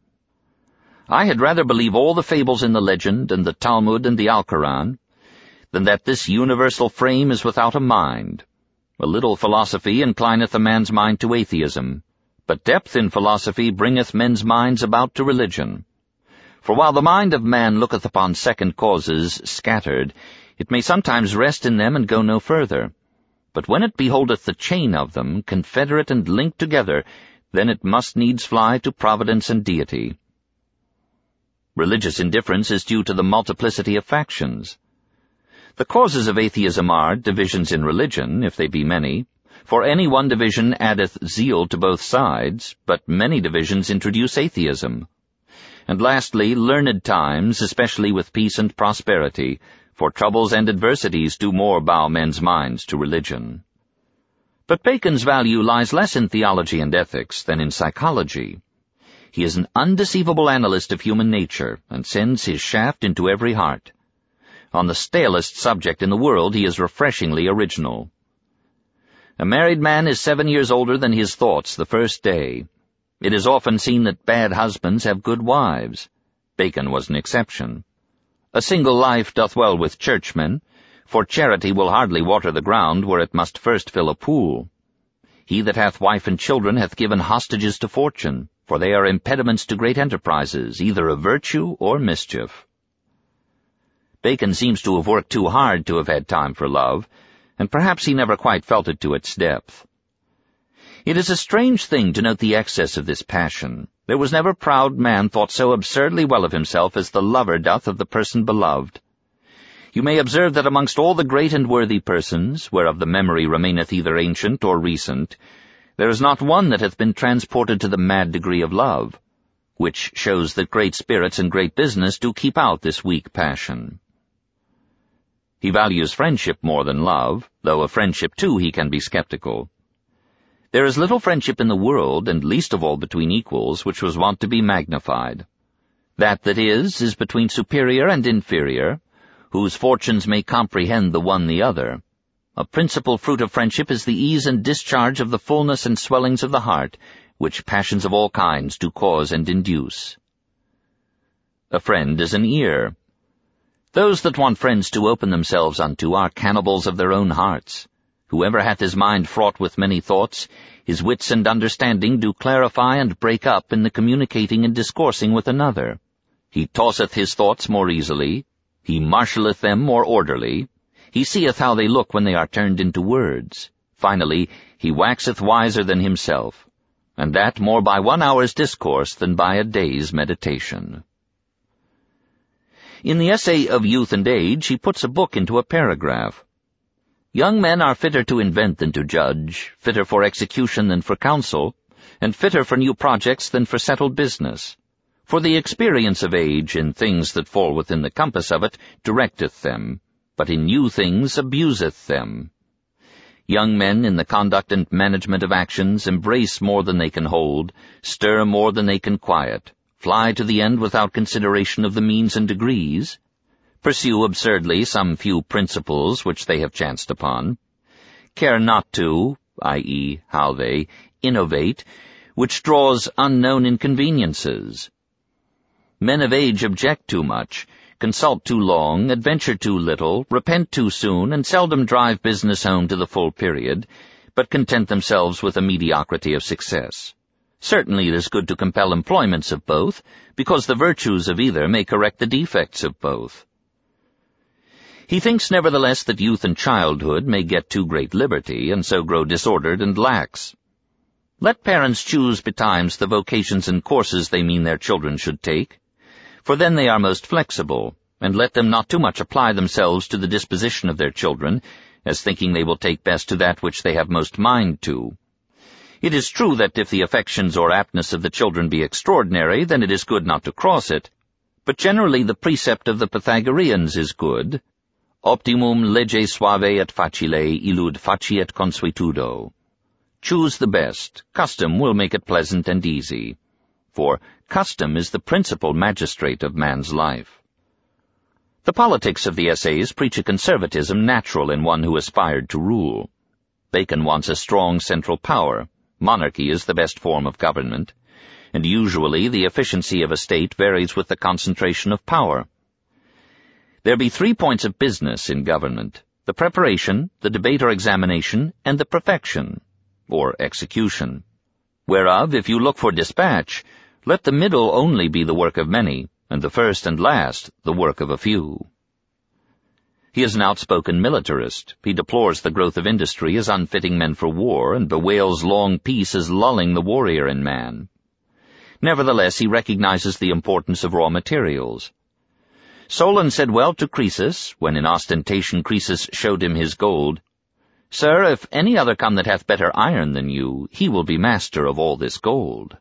I had rather believe all the fables in the legend and the Talmud and the Alcoran than that this universal frame is without a mind. A little philosophy inclineth a man's mind to atheism, but depth in philosophy bringeth men's minds about to religion. For while the mind of man looketh upon second causes scattered, it may sometimes rest in them and go no further. But when it beholdeth the chain of them, confederate and linked together, then it must needs fly to providence and deity. Religious indifference is due to the multiplicity of factions. The causes of atheism are divisions in religion, if they be many, for any one division addeth zeal to both sides, but many divisions introduce atheism. And lastly, learned times, especially with peace and prosperity, for troubles and adversities do more bow men's minds to religion. But Bacon's value lies less in theology and ethics than in psychology. He is an undeceivable analyst of human nature, and sends his shaft into every heart. On the stalest subject in the world he is refreshingly original. A married man is 7 years older than his thoughts the first day. It is often seen that bad husbands have good wives. Bacon was an exception. A single life doth well with churchmen, for charity will hardly water the ground where it must first fill a pool. He that hath wife and children hath given hostages to fortune, for they are impediments to great enterprises, either of virtue or mischief. Bacon seems to have worked too hard to have had time for love, and perhaps he never quite felt it to its depth. It is a strange thing to note the excess of this passion. There was never proud man thought so absurdly well of himself as the lover doth of the person beloved. You may observe that amongst all the great and worthy persons, whereof the memory remaineth either ancient or recent, there is not one that hath been transported to the mad degree of love, which shows that great spirits and great business do keep out this weak passion. He values friendship more than love, though of friendship too he can be skeptical. There is little friendship in the world, and least of all between equals, which was wont to be magnified. That is between superior and inferior, whose fortunes may comprehend the one the other. A principal fruit of friendship is the ease and discharge of the fullness and swellings of the heart, which passions of all kinds do cause and induce. A friend is an ear. Those that want friends to open themselves unto are cannibals of their own hearts. Whoever hath his mind fraught with many thoughts, his wits and understanding do clarify and break up in the communicating and discoursing with another. He tosseth his thoughts more easily, he marshalleth them more orderly, he seeth how they look when they are turned into words. Finally, he waxeth wiser than himself, and that more by 1 hour's discourse than by a day's meditation. In the essay of Youth and Age, he puts a book into a paragraph. Young men are fitter to invent than to judge, fitter for execution than for counsel, and fitter for new projects than for settled business. For the experience of age in things that fall within the compass of it directeth them, but in new things abuseth them. Young men in the conduct and management of actions embrace more than they can hold, stir more than they can quiet, fly to the end without consideration of the means and degrees, pursue absurdly some few principles which they have chanced upon, care not to, i.e., how they, innovate, which draws unknown inconveniences. Men of age object too much, consult too long, adventure too little, repent too soon, and seldom drive business home to the full period, but content themselves with a mediocrity of success. Certainly it is good to compel employments of both, because the virtues of either may correct the defects of both. He thinks nevertheless that youth and childhood may get too great liberty, and so grow disordered and lax. Let parents choose betimes the vocations and courses they mean their children should take, for then they are most flexible, and let them not too much apply themselves to the disposition of their children, as thinking they will take best to that which they have most mind to. It is true that if the affections or aptness of the children be extraordinary, then it is good not to cross it, but generally the precept of the Pythagoreans is good. Optimum lege suave et facile illud faciet consuetudo. Choose the best. Custom will make it pleasant and easy. For custom is the principal magistrate of man's life. The politics of the essays preach a conservatism natural in one who aspired to rule. Bacon wants a strong central power. Monarchy is the best form of government, and usually the efficiency of a state varies with the concentration of power. There be 3 points of business in government: the preparation, the debate or examination, and the perfection, or execution. Whereof, if you look for dispatch, let the middle only be the work of many, and the first and last the work of a few. He is an outspoken militarist. He deplores the growth of industry as unfitting men for war, and bewails long peace as lulling the warrior in man. Nevertheless, he recognizes the importance of raw materials. Solon said well to Croesus, when in ostentation Croesus showed him his gold, "Sir, if any other come that hath better iron than you, he will be master of all this gold."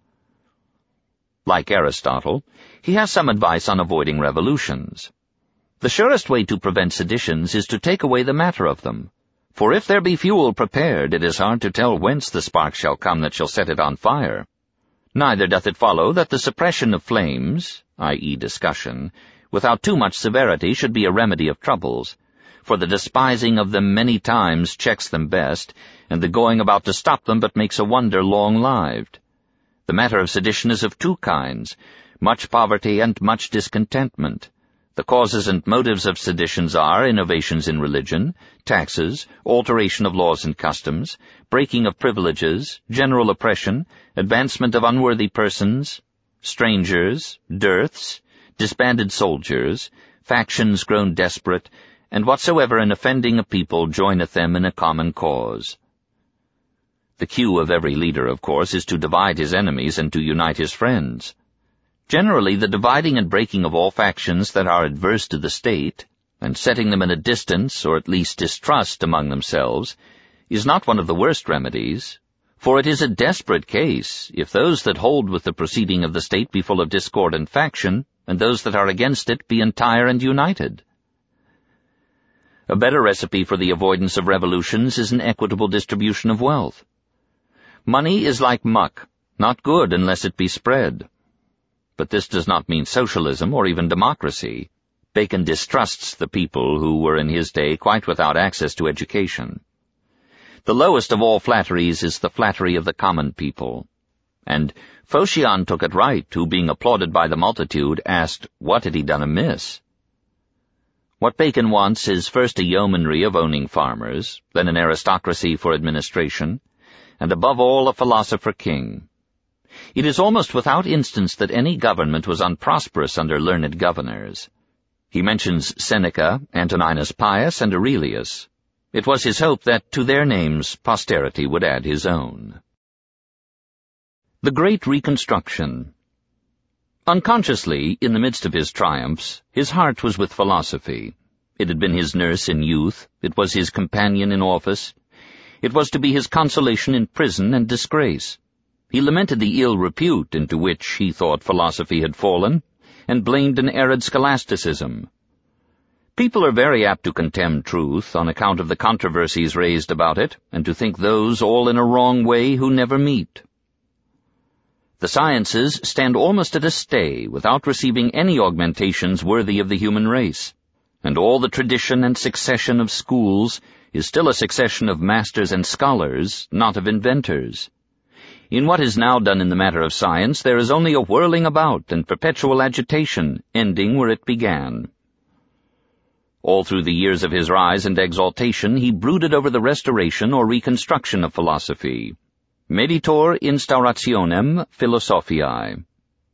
Like Aristotle, he has some advice on avoiding revolutions. The surest way to prevent seditions is to take away the matter of them. For if there be fuel prepared, it is hard to tell whence the spark shall come that shall set it on fire. Neither doth it follow that the suppression of flames, i.e. discussion, without too much severity should be a remedy of troubles, for the despising of them many times checks them best, and the going about to stop them but makes a wonder long-lived. The matter of sedition is of 2 kinds, much poverty and much discontentment. The causes and motives of seditions are innovations in religion, taxes, alteration of laws and customs, breaking of privileges, general oppression, advancement of unworthy persons, strangers, dearths, disbanded soldiers, factions grown desperate, and whatsoever in offending a people joineth them in a common cause. The cue of every leader, of course, is to divide his enemies and to unite his friends. Generally, the dividing and breaking of all factions that are adverse to the state, and setting them in a distance, or at least distrust among themselves, is not one of the worst remedies, for it is a desperate case if those that hold with the proceeding of the state be full of discord and faction, and those that are against it be entire and united. A better recipe for the avoidance of revolutions is an equitable distribution of wealth. Money is like muck, not good unless it be spread. But this does not mean socialism or even democracy. Bacon distrusts the people who were in his day quite without access to education. The lowest of all flatteries is the flattery of the common people. And Phocion took it right, who, being applauded by the multitude, asked, what had he done amiss? What Bacon wants is first a yeomanry of owning farmers, then an aristocracy for administration, and above all a philosopher king. It is almost without instance that any government was unprosperous under learned governors. He mentions Seneca, Antoninus Pius, and Aurelius. It was his hope that to their names posterity would add his own. The Great Reconstruction. Unconsciously, in the midst of his triumphs, his heart was with philosophy. It had been his nurse in youth, it was his companion in office, it was to be his consolation in prison and disgrace. He lamented the ill repute into which he thought philosophy had fallen, and blamed an arid scholasticism. People are very apt to contemn truth on account of the controversies raised about it, and to think those all in a wrong way who never meet. The sciences stand almost at a stay without receiving any augmentations worthy of the human race, and all the tradition and succession of schools is still a succession of masters and scholars, not of inventors. In what is now done in the matter of science, there is only a whirling about and perpetual agitation, ending where it began. All through the years of his rise and exaltation, he brooded over the restoration or reconstruction of philosophy. Meditor instaurationem philosophiae.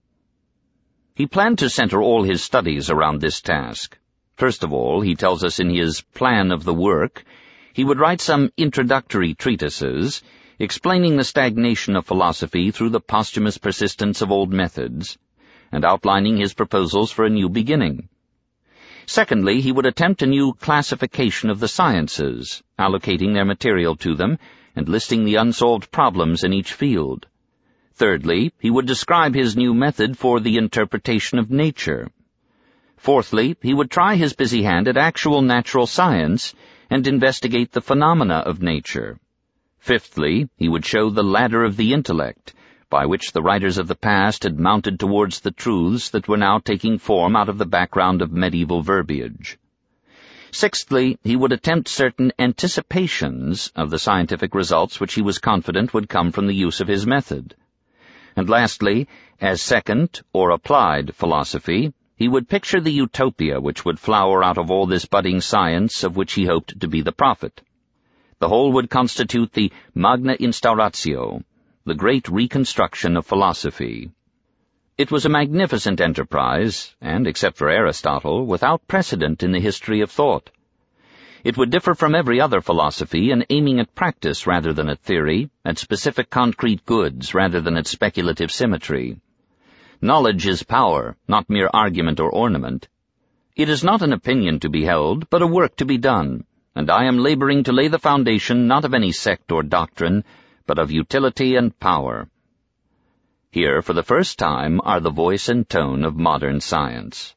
He planned to center all his studies around this task. First of all, he tells us in his plan of the work, he would write some introductory treatises, explaining the stagnation of philosophy through the posthumous persistence of old methods, and outlining his proposals for a new beginning. Secondly, he would attempt a new classification of the sciences, allocating their material to them, and listing the unsolved problems in each field. Thirdly, he would describe his new method for the interpretation of nature. Fourthly, he would try his busy hand at actual natural science and investigate the phenomena of nature. Fifthly, he would show the ladder of the intellect, by which the writers of the past had mounted towards the truths that were now taking form out of the background of medieval verbiage. Sixthly, he would attempt certain anticipations of the scientific results which he was confident would come from the use of his method. And lastly, as second, or applied, philosophy, he would picture the utopia which would flower out of all this budding science of which he hoped to be the prophet. The whole would constitute the Magna Instauratio, the great reconstruction of philosophy. It was a magnificent enterprise, and, except for Aristotle, without precedent in the history of thought. It would differ from every other philosophy in aiming at practice rather than at theory, at specific concrete goods rather than at speculative symmetry. Knowledge is power, not mere argument or ornament. It is not an opinion to be held, but a work to be done, and I am laboring to lay the foundation not of any sect or doctrine, but of utility and power. Here, for the first time, are the voice and tone of modern science.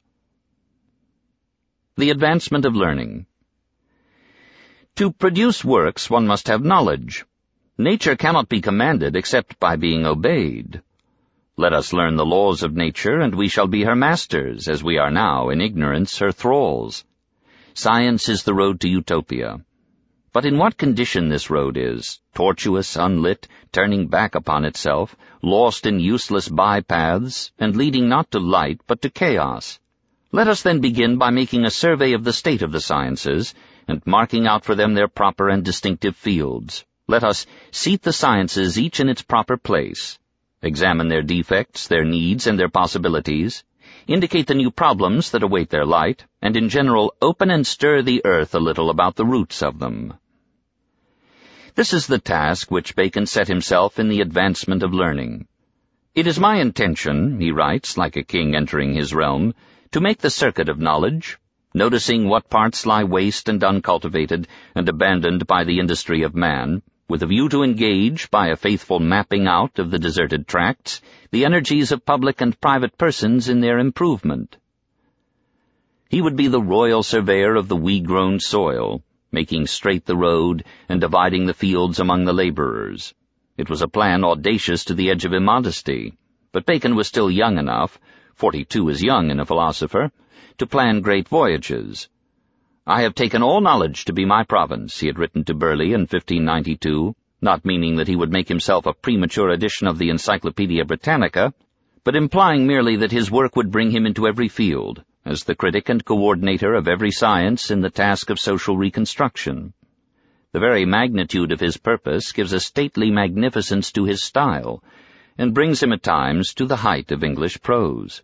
The advancement of learning. To produce works, one must have knowledge. Nature cannot be commanded except by being obeyed. Let us learn the laws of nature, and we shall be her masters, as we are now, in ignorance, her thralls. Science is the road to utopia. But in what condition this road is, tortuous, unlit, turning back upon itself, lost in useless bypaths, and leading not to light but to chaos. Let us then begin by making a survey of the state of the sciences, and marking out for them their proper and distinctive fields. Let us seat the sciences each in its proper place, examine their defects, their needs, and their possibilities, indicate the new problems that await their light, and in general open and stir the earth a little about the roots of them. This is the task which Bacon set himself in the advancement of learning. It is my intention, he writes, like a king entering his realm, to make the circuit of knowledge, noticing what parts lie waste and uncultivated and abandoned by the industry of man, with a view to engage, by a faithful mapping out of the deserted tracts, the energies of public and private persons in their improvement. He would be the royal surveyor of the weed-grown soil, making straight the road and dividing the fields among the laborers. It was a plan audacious to the edge of immodesty, but Bacon was still young enough, 42 is young in a philosopher, to plan great voyages. "I have taken all knowledge to be my province," he had written to Burleigh in 1592, not meaning that he would make himself a premature edition of the Encyclopaedia Britannica, but implying merely that his work would bring him into every field, as the critic and coordinator of every science in the task of social reconstruction. The very magnitude of his purpose gives a stately magnificence to his style, and brings him at times to the height of English prose.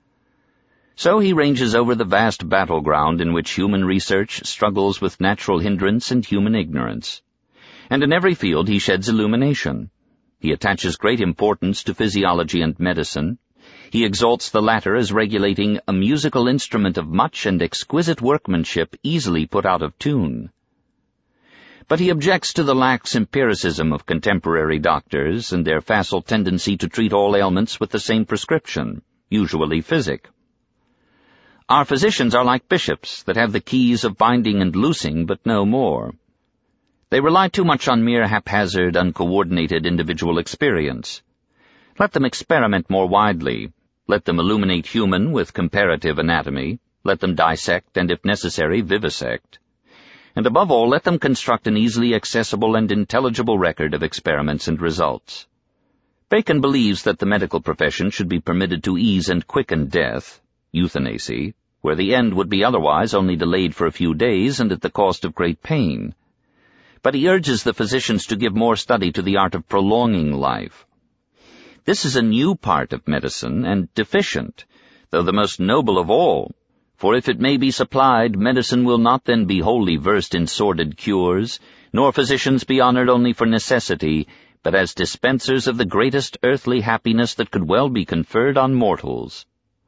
So he ranges over the vast battleground in which human research struggles with natural hindrance and human ignorance. And in every field he sheds illumination. He attaches great importance to physiology and medicine. He exalts the latter as regulating a musical instrument of much and exquisite workmanship easily put out of tune. But he objects to the lax empiricism of contemporary doctors and their facile tendency to treat all ailments with the same prescription, usually physic. "Our physicians are like bishops that have the keys of binding and loosing, but no more. They rely too much on mere haphazard, uncoordinated individual experience. Let them experiment more widely. Let them illuminate human with comparative anatomy. Let them dissect and, if necessary, vivisect. And above all, let them construct an easily accessible and intelligible record of experiments and results." Bacon believes that the medical profession should be permitted to ease and quicken death, euthanasia, where the end would be otherwise only delayed for a few days and at the cost of great pain. But he urges the physicians to give more study to the art of prolonging life. This is a new part of medicine, and deficient, though the most noble of all, for if it may be supplied, medicine will not then be wholly versed in sordid cures, nor physicians be honored only for necessity, but as dispensers of the greatest earthly happiness that could well be conferred on mortals.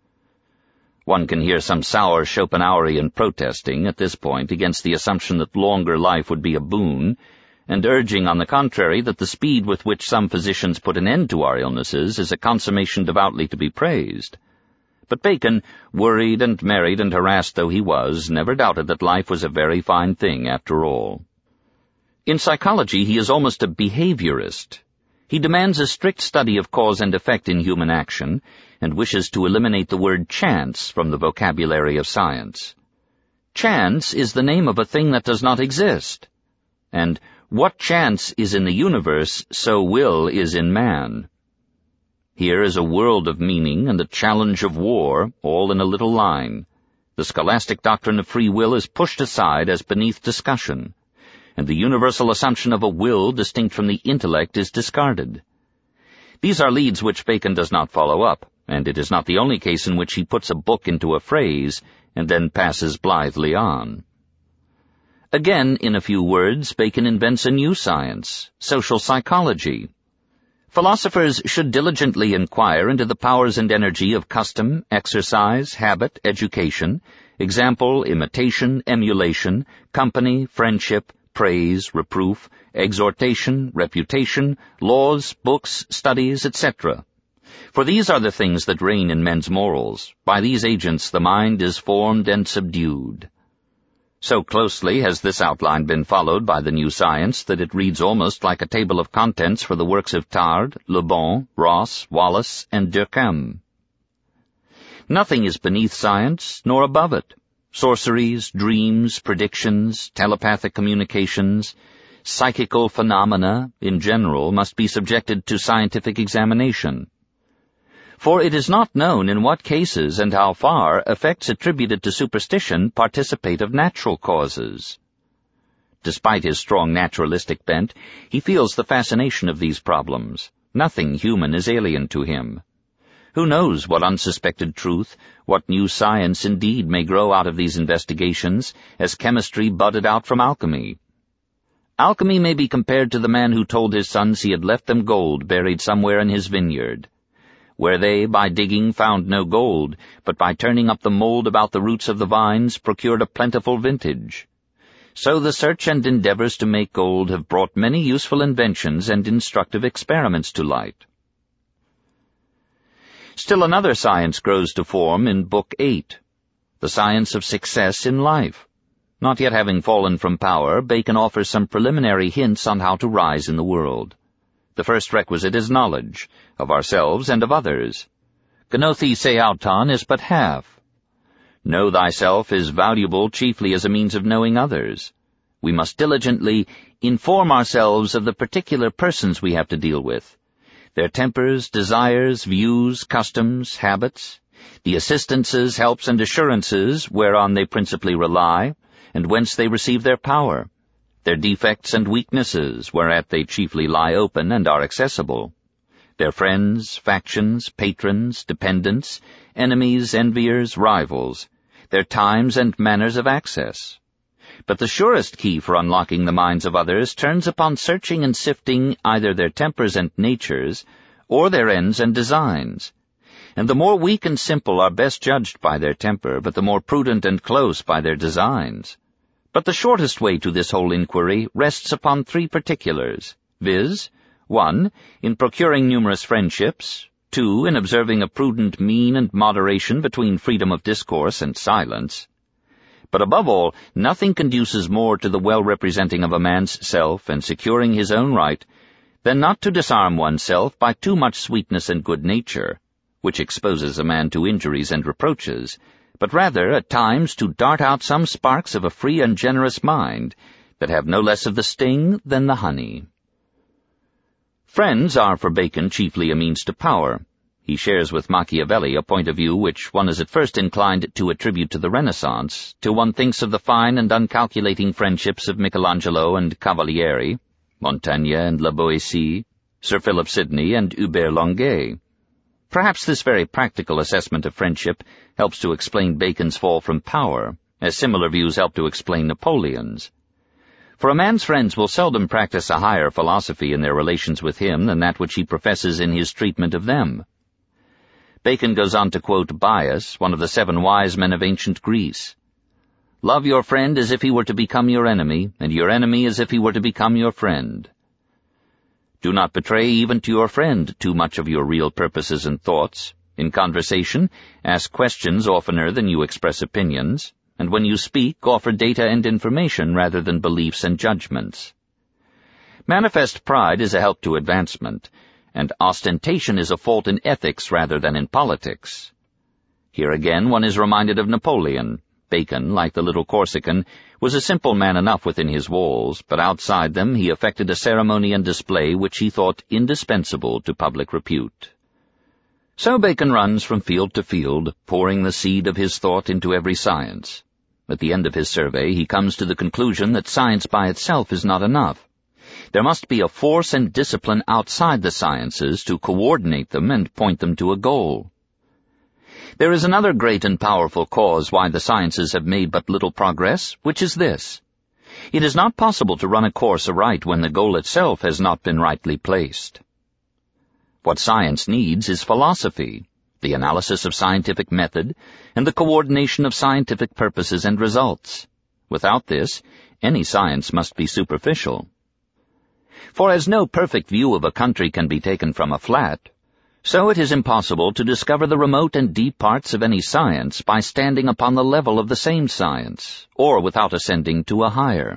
One can hear some sour Schopenhauerian protesting at this point against the assumption that longer life would be a boon, and urging, on the contrary, that the speed with which some physicians put an end to our illnesses is a consummation devoutly to be praised. But Bacon, worried and married and harassed though he was, never doubted that life was a very fine thing after all. In psychology he is almost a behaviorist. He demands a strict study of cause and effect in human action, and wishes to eliminate the word chance from the vocabulary of science. Chance is the name of a thing that does not exist, and what chance is in the universe, so will is in man. Here is a world of meaning and the challenge of war, all in a little line. The scholastic doctrine of free will is pushed aside as beneath discussion, and the universal assumption of a will distinct from the intellect is discarded. These are leads which Bacon does not follow up, and it is not the only case in which he puts a book into a phrase and then passes blithely on. Again, in a few words, Bacon invents a new science, social psychology. Philosophers should diligently inquire into the powers and energy of custom, exercise, habit, education, example, imitation, emulation, company, friendship, praise, reproof, exhortation, reputation, laws, books, studies, etc. For these are the things that reign in men's morals. By these agents the mind is formed and subdued. So closely has this outline been followed by the new science that it reads almost like a table of contents for the works of Tard, Le Bon, Ross, Wallace, and Durkheim. Nothing is beneath science, nor above it. Sorceries, dreams, predictions, telepathic communications, psychical phenomena, in general, must be subjected to scientific examination. For it is not known in what cases and how far effects attributed to superstition participate of natural causes. Despite his strong naturalistic bent, he feels the fascination of these problems. Nothing human is alien to him. Who knows what unsuspected truth, what new science indeed may grow out of these investigations, as chemistry budded out from alchemy. Alchemy may be compared to the man who told his sons he had left them gold buried somewhere in his vineyard, where they, by digging, found no gold, but by turning up the mold about the roots of the vines, procured a plentiful vintage. So the search and endeavors to make gold have brought many useful inventions and instructive experiments to light. Still another science grows to form in Book 8. the science of success in life. Not yet having fallen from power, Bacon offers some preliminary hints on how to rise in the world. The first requisite is knowledge, of ourselves and of others. Gnothi se auton is but half. Know thyself is valuable chiefly as a means of knowing others. We must diligently inform ourselves of the particular persons we have to deal with, their tempers, desires, views, customs, habits, the assistances, helps, and assurances whereon they principally rely, and whence they receive their power, their defects and weaknesses, whereat they chiefly lie open and are accessible, their friends, factions, patrons, dependents, enemies, enviers, rivals, their times and manners of access. But the surest key for unlocking the minds of others turns upon searching and sifting either their tempers and natures, or their ends and designs. And the more weak and simple are best judged by their temper, but the more prudent and close by their designs. But the shortest way to this whole inquiry rests upon three particulars, viz., 1. In procuring numerous friendships, 2. In observing a prudent mean and moderation between freedom of discourse and silence. But above all, nothing conduces more to the well-representing of a man's self and securing his own right than not to disarm oneself by too much sweetness and good nature, which exposes a man to injuries and reproaches, but rather, at times, to dart out some sparks of a free and generous mind that have no less of the sting than the honey. Friends are for Bacon chiefly a means to power. He shares with Machiavelli a point of view which one is at first inclined to attribute to the Renaissance, till one thinks of the fine and uncalculating friendships of Michelangelo and Cavalieri, Montaigne and La Boétie, Sir Philip Sidney and Hubert Longuet. Perhaps this very practical assessment of friendship helps to explain Bacon's fall from power, as similar views help to explain Napoleon's. For a man's friends will seldom practice a higher philosophy in their relations with him than that which he professes in his treatment of them. Bacon goes on to quote Bias, one of the 7 wise men of ancient Greece. Love your friend as if he were to become your enemy, and your enemy as if he were to become your friend. Do not betray even to your friend too much of your real purposes and thoughts. In conversation, ask questions oftener than you express opinions, and when you speak, offer data and information rather than beliefs and judgments. Manifest pride is a help to advancement, and ostentation is a fault in ethics rather than in politics. Here again one is reminded of Napoleon. Bacon, like the little Corsican, was a simple man enough within his walls, but outside them he affected a ceremony and display which he thought indispensable to public repute. So Bacon runs from field to field, pouring the seed of his thought into every science. At the end of his survey he comes to the conclusion that science by itself is not enough. There must be a force and discipline outside the sciences to coordinate them and point them to a goal. There is another great and powerful cause why the sciences have made but little progress, which is this. It is not possible to run a course aright when the goal itself has not been rightly placed. What science needs is philosophy, the analysis of scientific method, and the coordination of scientific purposes and results. Without this, any science must be superficial. For as no perfect view of a country can be taken from a flat, so it is impossible to discover the remote and deep parts of any science by standing upon the level of the same science, or without ascending to a higher.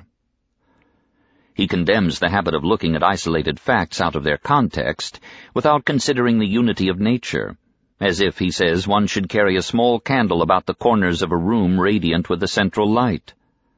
He condemns the habit of looking at isolated facts out of their context without considering the unity of nature, as if, he says, one should carry a small candle about the corners of a room radiant with a central light.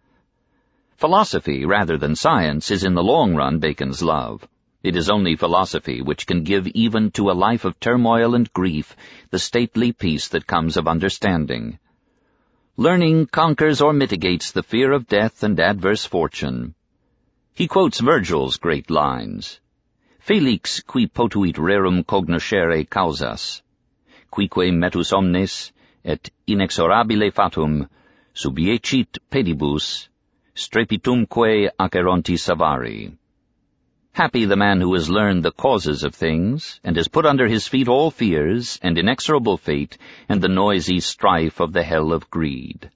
Philosophy, rather than science, is in the long run Bacon's love. It is only philosophy which can give even to a life of turmoil and grief the stately peace that comes of understanding. Learning conquers or mitigates the fear of death and adverse fortune. He quotes Virgil's great lines, Felix qui potuit rerum cognoscere causas, quique metus omnes, et inexorabile fatum, subiecit pedibus, strepitumque aceronti savari. Happy the man who has learned the causes of things, and has put under his feet all fears, and inexorable fate, and the noisy strife of the hell of greed.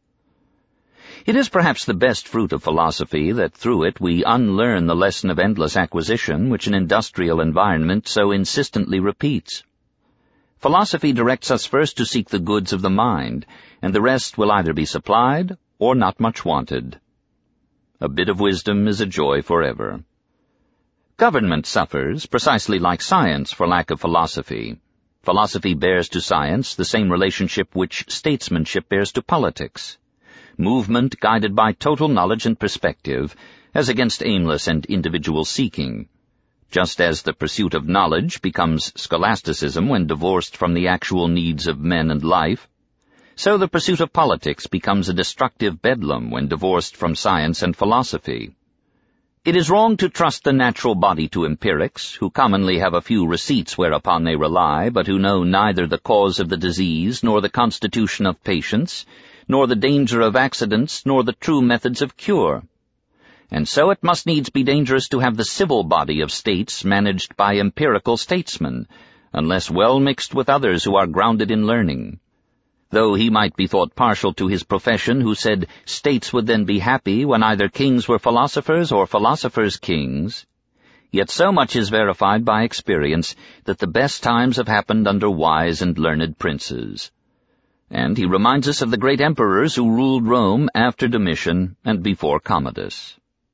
It is perhaps the best fruit of philosophy that through it we unlearn the lesson of endless acquisition which an industrial environment so insistently repeats. Philosophy directs us first to seek the goods of the mind, and the rest will either be supplied or not much wanted. A bit of wisdom is a joy forever. Government suffers, precisely like science, for lack of philosophy. Philosophy bears to science the same relationship which statesmanship bears to politics. Movement guided by total knowledge and perspective, as against aimless and individual seeking. Just as the pursuit of knowledge becomes scholasticism when divorced from the actual needs of men and life, so the pursuit of politics becomes a destructive bedlam when divorced from science and philosophy. It is wrong to trust the natural body to empirics, who commonly have a few receipts whereupon they rely, but who know neither the cause of the disease, nor the constitution of patients, nor the danger of accidents, nor the true methods of cure. And so it must needs be dangerous to have the civil body of states managed by empirical statesmen, unless well mixed with others who are grounded in learning. Though he might be thought partial to his profession who said states would then be happy when either kings were philosophers or philosophers kings, yet so much is verified by experience that the best times have happened under wise and learned princes. And he reminds us of the great emperors who ruled Rome after Domitian and before Commodus.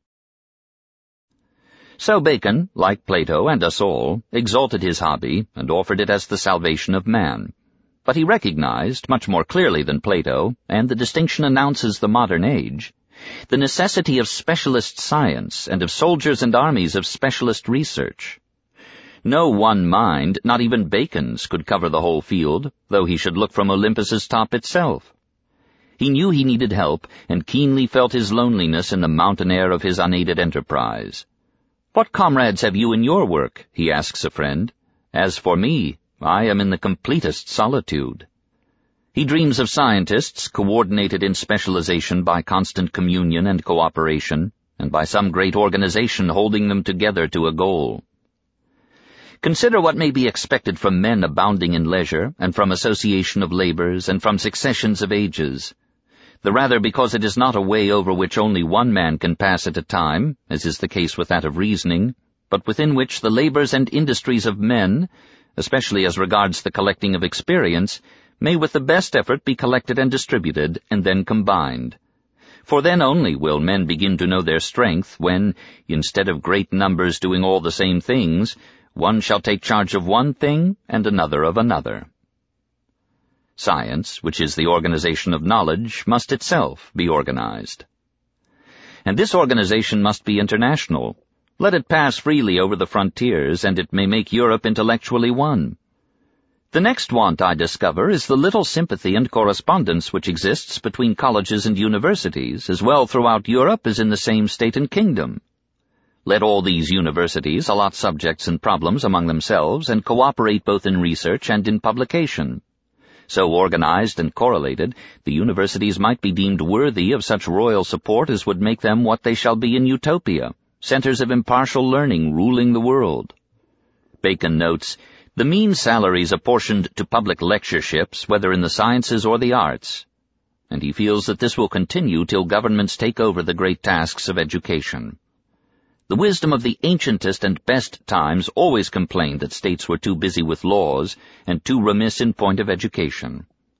So Bacon, like Plato and us all, exalted his hobby and offered it as the salvation of man. But he recognized, much more clearly than Plato, and the distinction announces the modern age, the necessity of specialist science and of soldiers and armies of specialist research. No one mind, not even Bacon's, could cover the whole field, though he should look from Olympus's top itself. He knew he needed help, and keenly felt his loneliness in the mountain air of his unaided enterprise. "What comrades have you in your work?" he asks a friend. "As for me, I am in the completest solitude." He dreams of scientists coordinated in specialization by constant communion and cooperation, and by some great organization holding them together to a goal. Consider what may be expected from men abounding in leisure, and from association of labors, and from successions of ages. The rather because it is not a way over which only one man can pass at a time, as is the case with that of reasoning, but within which the labors and industries of men, especially as regards the collecting of experience, may with the best effort be collected and distributed, and then combined. For then only will men begin to know their strength when, instead of great numbers doing all the same things, one shall take charge of one thing and another of another. Science, which is the organization of knowledge, must itself be organized. And this organization must be international. Let it pass freely over the frontiers, and it may make Europe intellectually one. The next want I discover is the little sympathy and correspondence which exists between colleges and universities, as well throughout Europe as in the same state and kingdom. Let all these universities allot subjects and problems among themselves, and cooperate both in research and in publication. So organized and correlated, the universities might be deemed worthy of such royal support as would make them what they shall be in Utopia, centers of impartial learning ruling the world. Bacon notes, the mean salaries apportioned to public lectureships, whether in the sciences or the arts, and he feels that this will continue till governments take over the great tasks of education. The wisdom of the ancientest and best times always complained that states were too busy with laws and too remiss in point of education.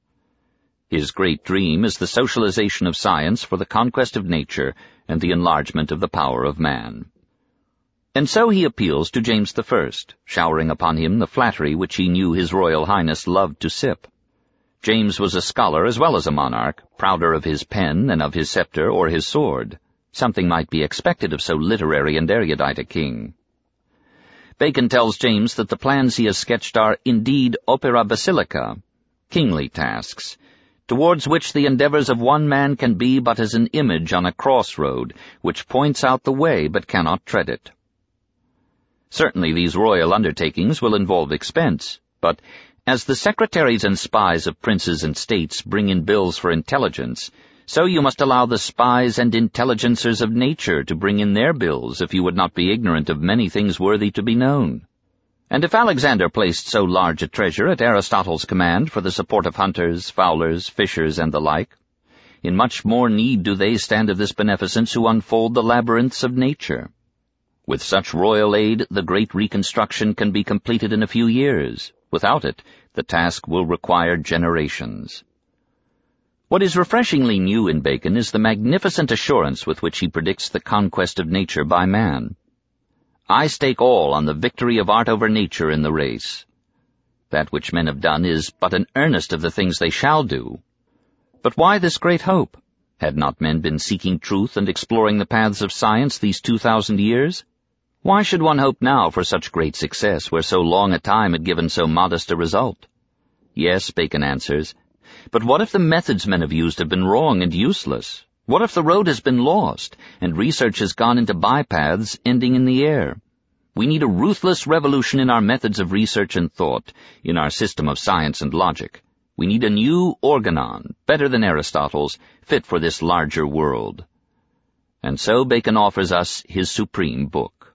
His great dream is the socialization of science for the conquest of nature and the enlargement of the power of man. And so he appeals to James I, showering upon him the flattery which he knew His Royal Highness loved to sip. James was a scholar as well as a monarch, prouder of his pen than of his scepter or his sword. Something might be expected of so literary and erudite a king. Bacon tells James that the plans he has sketched are indeed opera basilica, kingly tasks, towards which the endeavors of one man can be but as an image on a crossroad, which points out the way but cannot tread it. Certainly these royal undertakings will involve expense, but as the secretaries and spies of princes and states bring in bills for intelligence, so you must allow the spies and intelligencers of nature to bring in their bills if you would not be ignorant of many things worthy to be known. And if Alexander placed so large a treasure at Aristotle's command for the support of hunters, fowlers, fishers, and the like, in much more need do they stand of this beneficence who unfold the labyrinths of nature. With such royal aid, the great reconstruction can be completed in a few years. Without it, The task will require generations. What is refreshingly new in Bacon is the magnificent assurance with which he predicts the conquest of nature by man. I stake all on the victory of art over nature in the race. That which men have done is but an earnest of the things they shall do. But why this great hope? Had not men been seeking truth and exploring the paths of science these 2,000 years? Why should one hope now for such great success where so long a time had given so modest a result? Yes, Bacon answers, but what if the methods men have used have been wrong and useless? What if the road has been lost, and research has gone into bypaths ending in the air? We need a ruthless revolution in our methods of research and thought, in our system of science and logic. We need a new organon, better than Aristotle's, fit for this larger world. And so Bacon offers us his supreme book.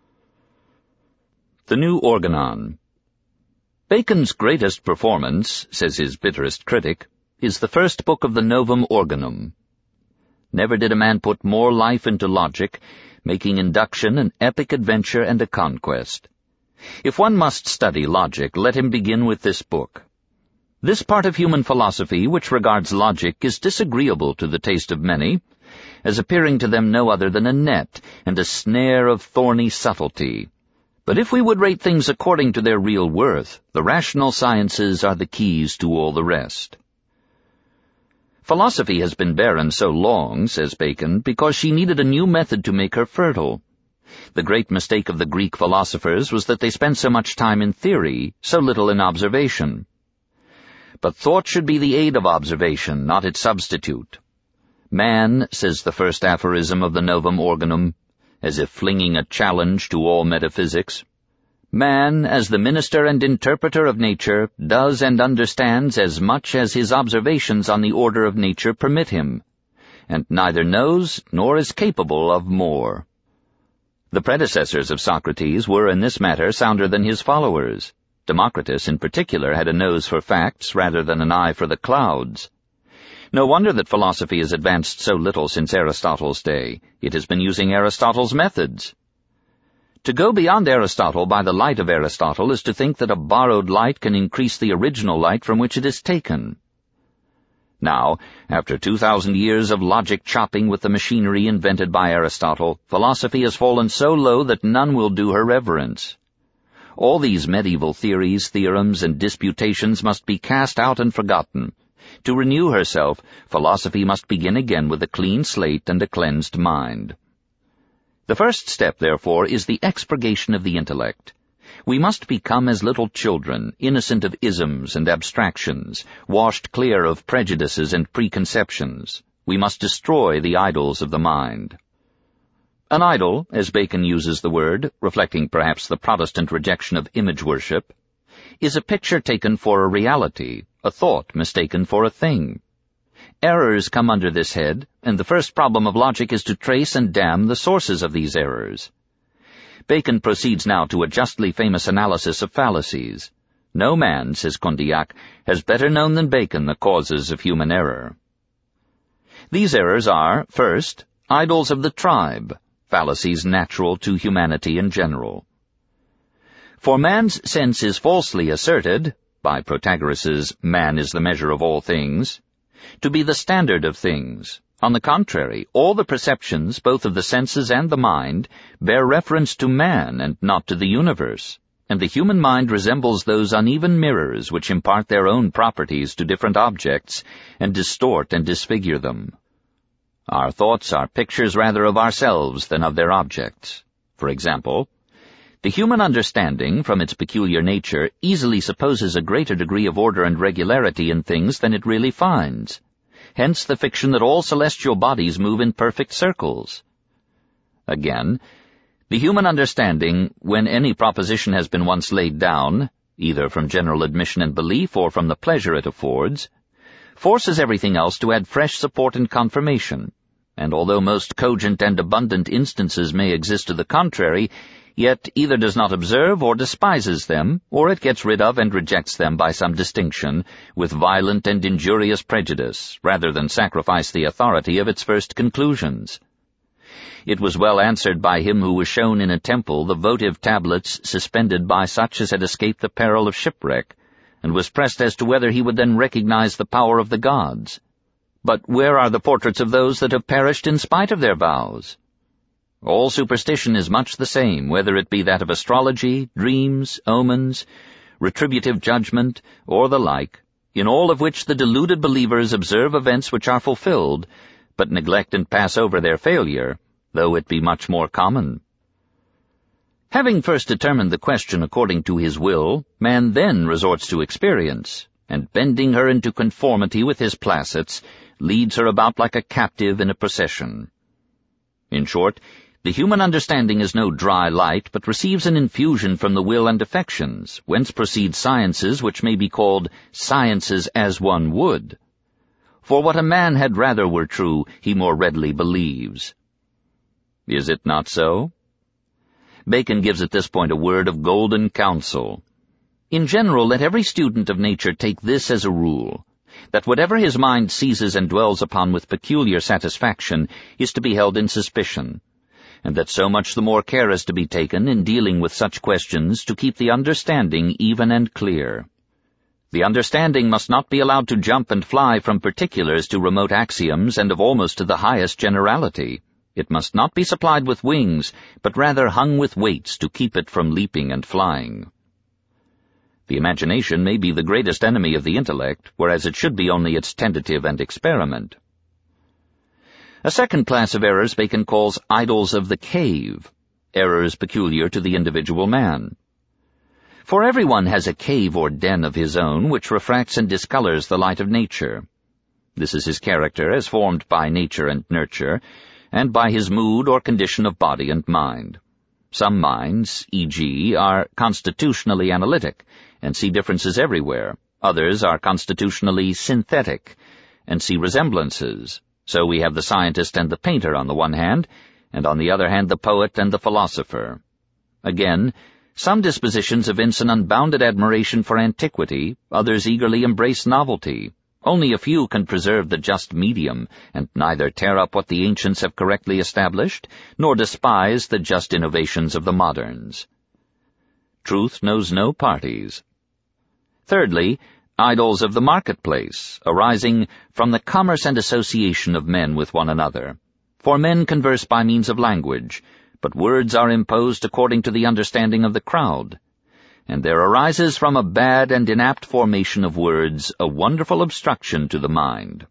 The New Organon. Bacon's greatest performance, says his bitterest critic, is the first book of the Novum Organum. Never did a man put more life into logic, making induction an epic adventure and a conquest. If one must study logic, let him begin with this book. This part of human philosophy which regards logic is disagreeable to the taste of many, as appearing to them no other than a net and a snare of thorny subtlety. But if we would rate things according to their real worth, the rational sciences are the keys to all the rest. Philosophy has been barren so long, says Bacon, because she needed a new method to make her fertile. The great mistake of the Greek philosophers was that they spent so much time in theory, so little in observation. But thought should be the aid of observation, not its substitute. Man, says the first aphorism of the Novum Organum, as if flinging a challenge to all metaphysics, man, as the minister and interpreter of nature, does and understands as much as his observations on the order of nature permit him, and neither knows nor is capable of more. The predecessors of Socrates were in this matter sounder than his followers. Democritus, in particular, had a nose for facts rather than an eye for the clouds. No wonder that philosophy has advanced so little since Aristotle's day. It has been using Aristotle's methods. To go beyond Aristotle by the light of Aristotle is to think that a borrowed light can increase the original light from which it is taken. Now, after 2,000 years of logic chopping with the machinery invented by Aristotle, philosophy has fallen so low that none will do her reverence. All these medieval theories, theorems, and disputations must be cast out and forgotten. To renew herself, philosophy must begin again with a clean slate and a cleansed mind. The first step, therefore, is the expurgation of the intellect. We must become as little children, innocent of isms and abstractions, washed clear of prejudices and preconceptions. We must destroy the idols of the mind. An idol, as Bacon uses the word, reflecting perhaps the Protestant rejection of image worship, is a picture taken for a reality, a thought mistaken for a thing. Errors come under this head, and the first problem of logic is to trace and damn the sources of these errors. Bacon proceeds now to a justly famous analysis of fallacies. No man, says Condillac, has better known than Bacon the causes of human error. These errors are, first, idols of the tribe, fallacies natural to humanity in general. For man's sense is falsely asserted, by Protagoras's man is the measure of all things, to be the standard of things. On the contrary, all the perceptions, both of the senses and the mind, bear reference to man and not to the universe, and the human mind resembles those uneven mirrors which impart their own properties to different objects and distort and disfigure them. Our thoughts are pictures rather of ourselves than of their objects. For example, the human understanding, from its peculiar nature, easily supposes a greater degree of order and regularity in things than it really finds. Hence the fiction that all celestial bodies move in perfect circles. Again, the human understanding, when any proposition has been once laid down, either from general admission and belief or from the pleasure it affords, forces everything else to add fresh support and confirmation, and although most cogent and abundant instances may exist to the contrary, yet either does not observe or despises them, or it gets rid of and rejects them by some distinction, with violent and injurious prejudice, rather than sacrifice the authority of its first conclusions. It was well answered by him who was shown in a temple the votive tablets suspended by such as had escaped the peril of shipwreck, and was pressed as to whether he would then recognize the power of the gods. But where are the portraits of those that have perished in spite of their vows? All superstition is much the same, whether it be that of astrology, dreams, omens, retributive judgment, or the like, in all of which the deluded believers observe events which are fulfilled, but neglect and pass over their failure, though it be much more common. Having first determined the question according to his will, man then resorts to experience, and bending her into conformity with his placets, leads her about like a captive in a procession. In short, the human understanding is no dry light, but receives an infusion from the will and affections, whence proceed sciences which may be called sciences as one would. For what a man had rather were true, he more readily believes. Is it not so? Bacon gives at this point a word of golden counsel. In general, let every student of nature take this as a rule, that whatever his mind seizes and dwells upon with peculiar satisfaction is to be held in suspicion, and that so much the more care is to be taken in dealing with such questions to keep the understanding even and clear. The understanding must not be allowed to jump and fly from particulars to remote axioms and of almost to the highest generality. It must not be supplied with wings, but rather hung with weights to keep it from leaping and flying. The imagination may be the greatest enemy of the intellect, whereas it should be only its tentative and experiment. A second class of errors Bacon calls idols of the cave, errors peculiar to the individual man. For everyone has a cave or den of his own which refracts and discolors the light of nature. This is his character as formed by nature and nurture, and by his mood or condition of body and mind. Some minds, e.g., are constitutionally analytic, and see differences everywhere. Others are constitutionally synthetic, and see resemblances. So we have the scientist and the painter on the one hand, and on the other hand the poet and the philosopher. Again, some dispositions evince an unbounded admiration for antiquity, others eagerly embrace novelty. Only a few can preserve the just medium, and neither tear up what the ancients have correctly established, nor despise the just innovations of the moderns. Truth knows no parties. Thirdly, idols of the marketplace, arising from the commerce and association of men with one another. For men converse by means of language, but words are imposed according to the understanding of the crowd. And there arises from a bad and inapt formation of words a wonderful obstruction to the mind.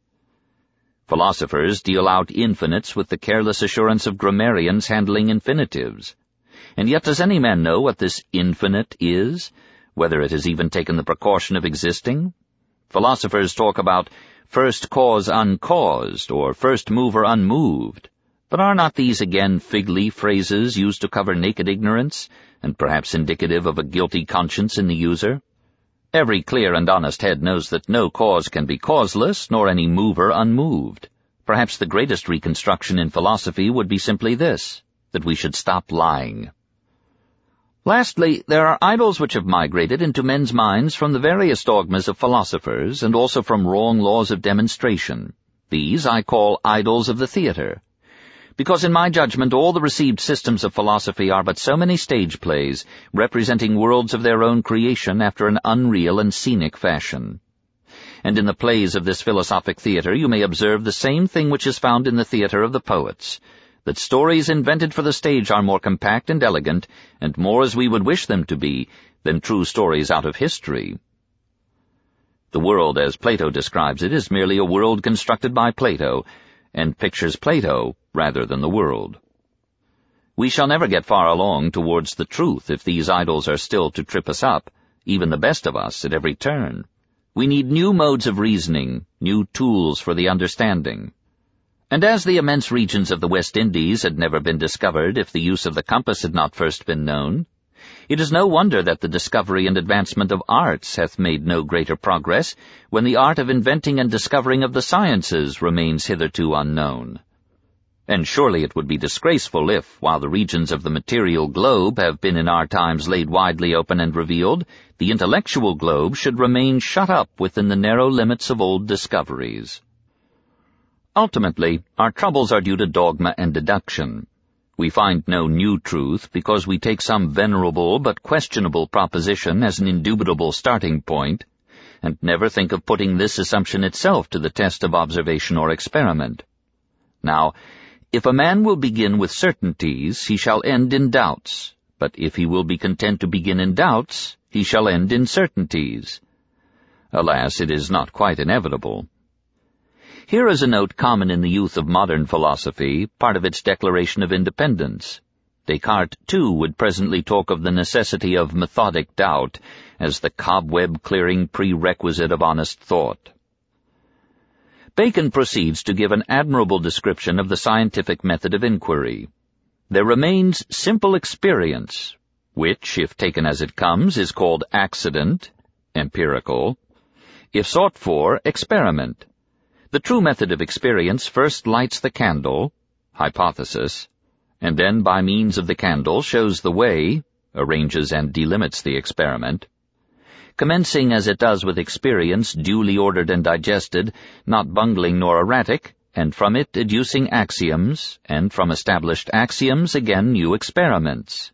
Philosophers deal out infinites with the careless assurance of grammarians handling infinitives. And yet does any man know what this infinite is, whether it has even taken the precaution of existing? Philosophers talk about first cause uncaused, or first mover unmoved. But are not these again fig-leaf phrases used to cover naked ignorance, and perhaps indicative of a guilty conscience in the user? Every clear and honest head knows that no cause can be causeless, nor any mover unmoved. Perhaps the greatest reconstruction in philosophy would be simply this, that we should stop lying. Lastly, there are idols which have migrated into men's minds from the various dogmas of philosophers, and also from wrong laws of demonstration. These I call idols of the theatre, because in my judgment all the received systems of philosophy are but so many stage plays, representing worlds of their own creation after an unreal and scenic fashion. And in the plays of this philosophic theatre you may observe the same thing which is found in the theatre of the poets, that stories invented for the stage are more compact and elegant, and more as we would wish them to be, than true stories out of history. The world, as Plato describes it, is merely a world constructed by Plato, and pictures Plato rather than the world. We shall never get far along towards the truth if these idols are still to trip us up, even the best of us, at every turn. We need new modes of reasoning, new tools for the understanding. And as the immense regions of the West Indies had never been discovered if the use of the compass had not first been known, it is no wonder that the discovery and advancement of arts hath made no greater progress, when the art of inventing and discovering of the sciences remains hitherto unknown. And surely it would be disgraceful if, while the regions of the material globe have been in our times laid widely open and revealed, the intellectual globe should remain shut up within the narrow limits of old discoveries. Ultimately, our troubles are due to dogma and deduction. We find no new truth because we take some venerable but questionable proposition as an indubitable starting point, and never think of putting this assumption itself to the test of observation or experiment. Now, if a man will begin with certainties, he shall end in doubts, but if he will be content to begin in doubts, he shall end in certainties. Alas, it is not quite inevitable. Here is a note common in the youth of modern philosophy, part of its declaration of independence. Descartes, too, would presently talk of the necessity of methodic doubt as the cobweb-clearing prerequisite of honest thought. Bacon proceeds to give an admirable description of the scientific method of inquiry. There remains simple experience, which, if taken as it comes, is called accident, empirical, if sought for, experiment. The true method of experience first lights the candle, hypothesis, and then by means of the candle shows the way, arranges and delimits the experiment, commencing as it does with experience duly ordered and digested, not bungling nor erratic, and from it deducing axioms, and from established axioms again new experiments.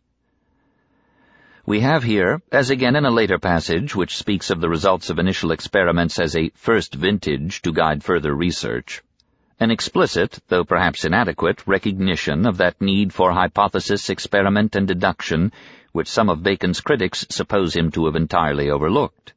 We have here, as again in a later passage which speaks of the results of initial experiments as a first vintage to guide further research, an explicit, though perhaps inadequate, recognition of that need for hypothesis, experiment, and deduction which some of Bacon's critics suppose him to have entirely overlooked.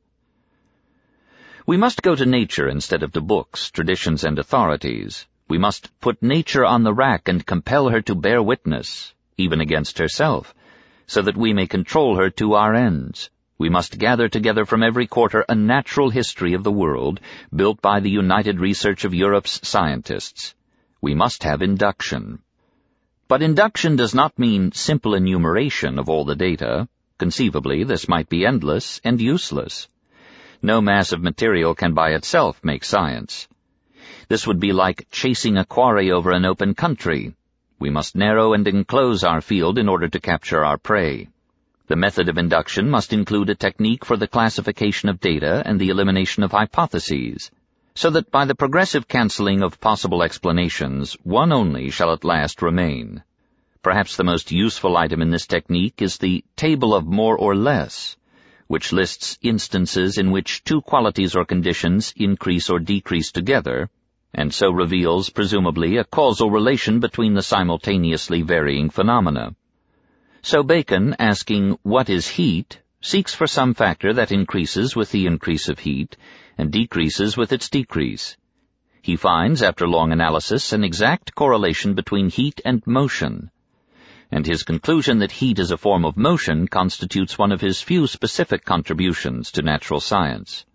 We must go to nature instead of to books, traditions, and authorities. We must put nature on the rack and compel her to bear witness, even against herself, so that we may control her to our ends. We must gather together from every quarter a natural history of the world, built by the united research of Europe's scientists. We must have induction. But induction does not mean simple enumeration of all the data. Conceivably, this might be endless and useless. No mass of material can by itself make science. This would be like chasing a quarry over an open country. We must narrow and enclose our field in order to capture our prey. The method of induction must include a technique for the classification of data and the elimination of hypotheses, so that by the progressive cancelling of possible explanations, one only shall at last remain. Perhaps the most useful item in this technique is the table of more or less, which lists instances in which two qualities or conditions increase or decrease together, and so reveals, presumably, a causal relation between the simultaneously varying phenomena. So Bacon, asking, "What is heat?" seeks for some factor that increases with the increase of heat, and decreases with its decrease. He finds, after long analysis, an exact correlation between heat and motion, and his conclusion that heat is a form of motion constitutes one of his few specific contributions to natural science.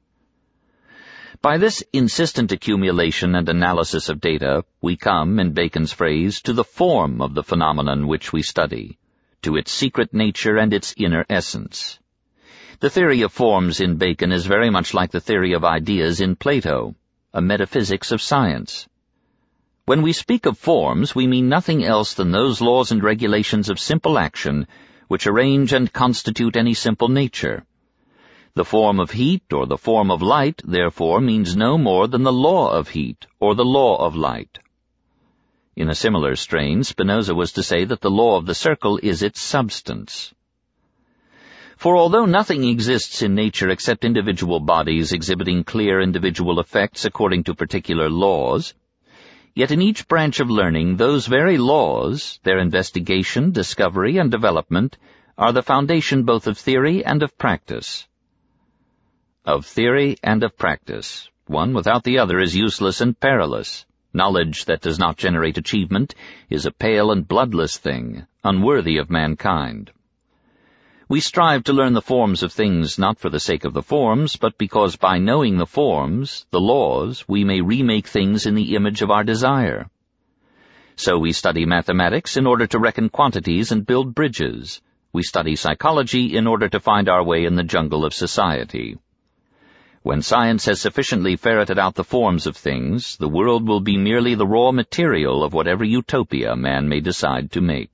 By this insistent accumulation and analysis of data, we come, in Bacon's phrase, to the form of the phenomenon which we study, to its secret nature and its inner essence. The theory of forms in Bacon is very much like the theory of ideas in Plato, a metaphysics of science. When we speak of forms, we mean nothing else than those laws and regulations of simple action which arrange and constitute any simple nature. The form of heat or the form of light, therefore, means no more than the law of heat or the law of light. In a similar strain, Spinoza was to say that the law of the circle is its substance. For although nothing exists in nature except individual bodies exhibiting clear individual effects according to particular laws, yet in each branch of learning those very laws, their investigation, discovery, and development, are the foundation both of theory and of practice. Of theory and of practice. One without the other is useless and perilous. Knowledge that does not generate achievement is a pale and bloodless thing, unworthy of mankind. We strive to learn the forms of things not for the sake of the forms, but because by knowing the forms, the laws, we may remake things in the image of our desire. So we study mathematics in order to reckon quantities and build bridges. We study psychology in order to find our way in the jungle of society. When science has sufficiently ferreted out the forms of things, the world will be merely the raw material of whatever utopia man may decide to make.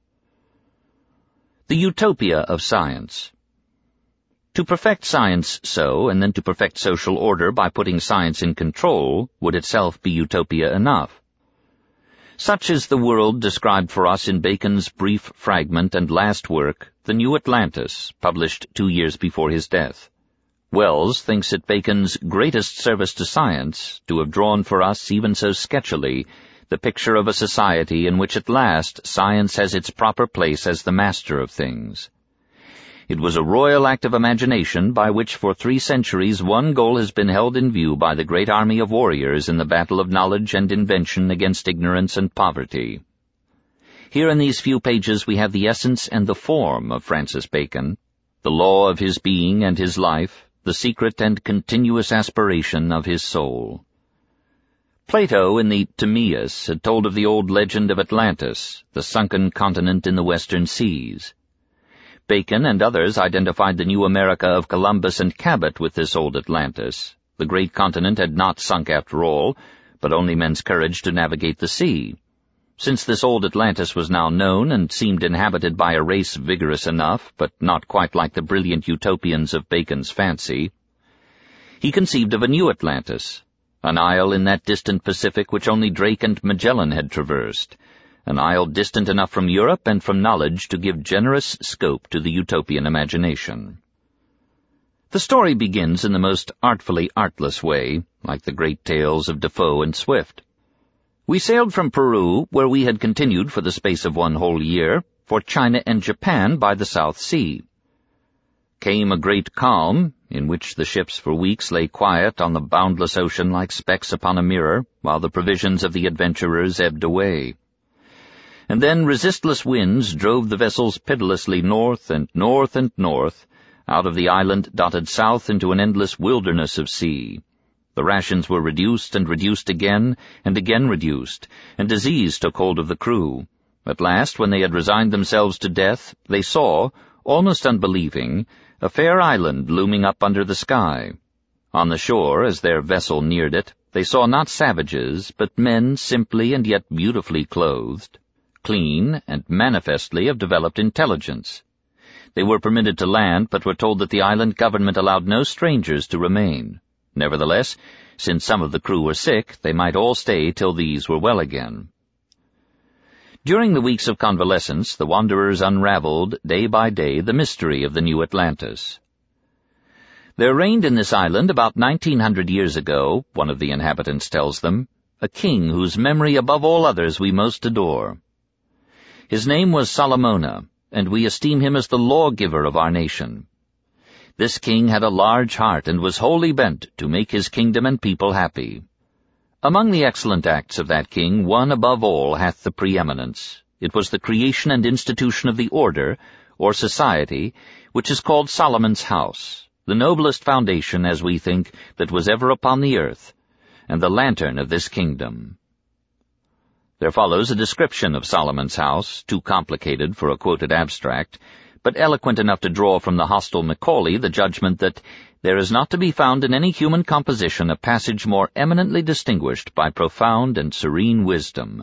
The utopia of science. To perfect science so, and then to perfect social order by putting science in control, would itself be utopia enough. Such is the world described for us in Bacon's brief fragment and last work, The New Atlantis, published 2 years before his death. Wells thinks it Bacon's greatest service to science to have drawn for us, even so sketchily, the picture of a society in which at last science has its proper place as the master of things. It was a royal act of imagination by which for 3 centuries one goal has been held in view by the great army of warriors in the battle of knowledge and invention against ignorance and poverty. Here in these few pages we have the essence and the form of Francis Bacon, the law of his being and his life, the secret and continuous aspiration of his soul. Plato in the Timaeus had told of the old legend of Atlantis, the sunken continent in the western seas. Bacon and others identified the new America of Columbus and Cabot with this old Atlantis. The great continent had not sunk after all, but only men's courage to navigate the sea. Since this old Atlantis was now known and seemed inhabited by a race vigorous enough, but not quite like the brilliant utopians of Bacon's fancy, he conceived of a new Atlantis, an isle in that distant Pacific which only Drake and Magellan had traversed, an isle distant enough from Europe and from knowledge to give generous scope to the utopian imagination. The story begins in the most artfully artless way, like the great tales of Defoe and Swift. We sailed from Peru, where we had continued for the space of 1 whole year, for China and Japan by the South Sea. Came a great calm, in which the ships for weeks lay quiet on the boundless ocean like specks upon a mirror, while the provisions of the adventurers ebbed away. And then resistless winds drove the vessels pitilessly north and north and north, out of the island-dotted south into an endless wilderness of sea. The rations were reduced and reduced again, and again reduced, and disease took hold of the crew. At last, when they had resigned themselves to death, they saw, almost unbelieving, a fair island looming up under the sky. On the shore, as their vessel neared it, they saw not savages, but men simply and yet beautifully clothed, clean, and manifestly of developed intelligence. They were permitted to land, but were told that the island government allowed no strangers to remain. Nevertheless, since some of the crew were sick, they might all stay till these were well again. During the weeks of convalescence, the wanderers unraveled, day by day, the mystery of the new Atlantis. There reigned in this island about 1900 years ago, one of the inhabitants tells them, a king whose memory above all others we most adore. His name was Salamona, and we esteem him as the lawgiver of our nation. This king had a large heart and was wholly bent to make his kingdom and people happy. Among the excellent acts of that king, one above all hath the preeminence. It was the creation and institution of the order, or society, which is called Solomon's House, the noblest foundation, as we think, that was ever upon the earth, and the lantern of this kingdom. There follows a description of Solomon's house, too complicated for a quoted abstract, but eloquent enough to draw from the hostile Macaulay the judgment that there is not to be found in any human composition a passage more eminently distinguished by profound and serene wisdom.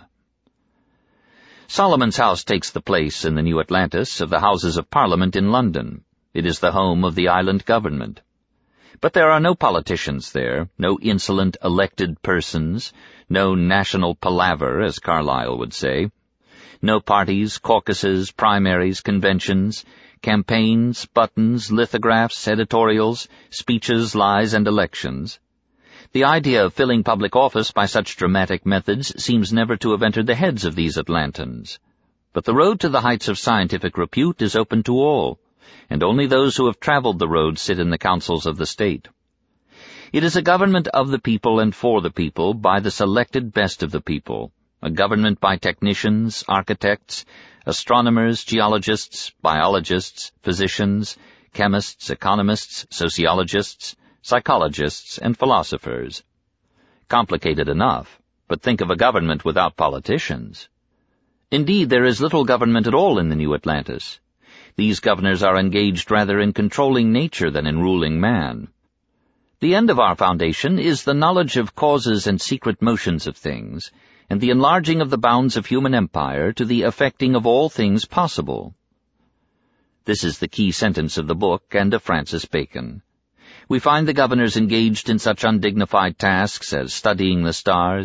Solomon's house takes the place in the New Atlantis of the Houses of Parliament in London. It is the home of the island government. But there are no politicians there, no insolent elected persons, no national palaver, as Carlyle would say, no parties, caucuses, primaries, conventions, campaigns, buttons, lithographs, editorials, speeches, lies, and elections. The idea of filling public office by such dramatic methods seems never to have entered the heads of these Atlantans. But the road to the heights of scientific repute is open to all, and only those who have traveled the road sit in the councils of the state. It is a government of the people and for the people by the selected best of the people, a government by technicians, architects, astronomers, geologists, biologists, physicians, chemists, economists, sociologists, psychologists, and philosophers. Complicated enough, but think of a government without politicians. Indeed, there is little government at all in the New Atlantis. These governors are engaged rather in controlling nature than in ruling man. The end of our foundation is the knowledge of causes and secret motions of things, and the enlarging of the bounds of human empire to the effecting of all things possible. This is the key sentence of the book and of Francis Bacon. We find the governors engaged in such undignified tasks as studying the stars,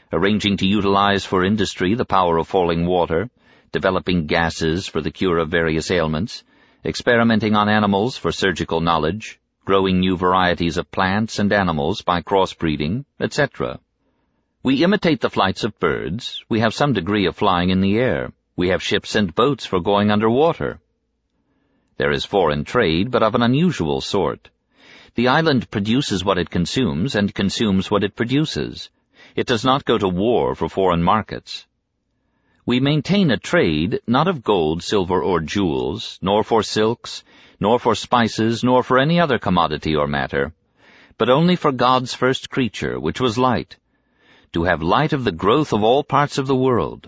arranging to utilize for industry the power of falling water, developing gases for the cure of various ailments, experimenting on animals for surgical knowledge, growing new varieties of plants and animals by crossbreeding, etc. We imitate the flights of birds, we have some degree of flying in the air, we have ships and boats for going under water. There is foreign trade, but of an unusual sort. The island produces what it consumes and consumes what it produces. It does not go to war for foreign markets. We maintain a trade not of gold, silver, or jewels, nor for silks, nor for spices, nor for any other commodity or matter, but only for God's first creature, which was light, to have light of the growth of all parts of the world.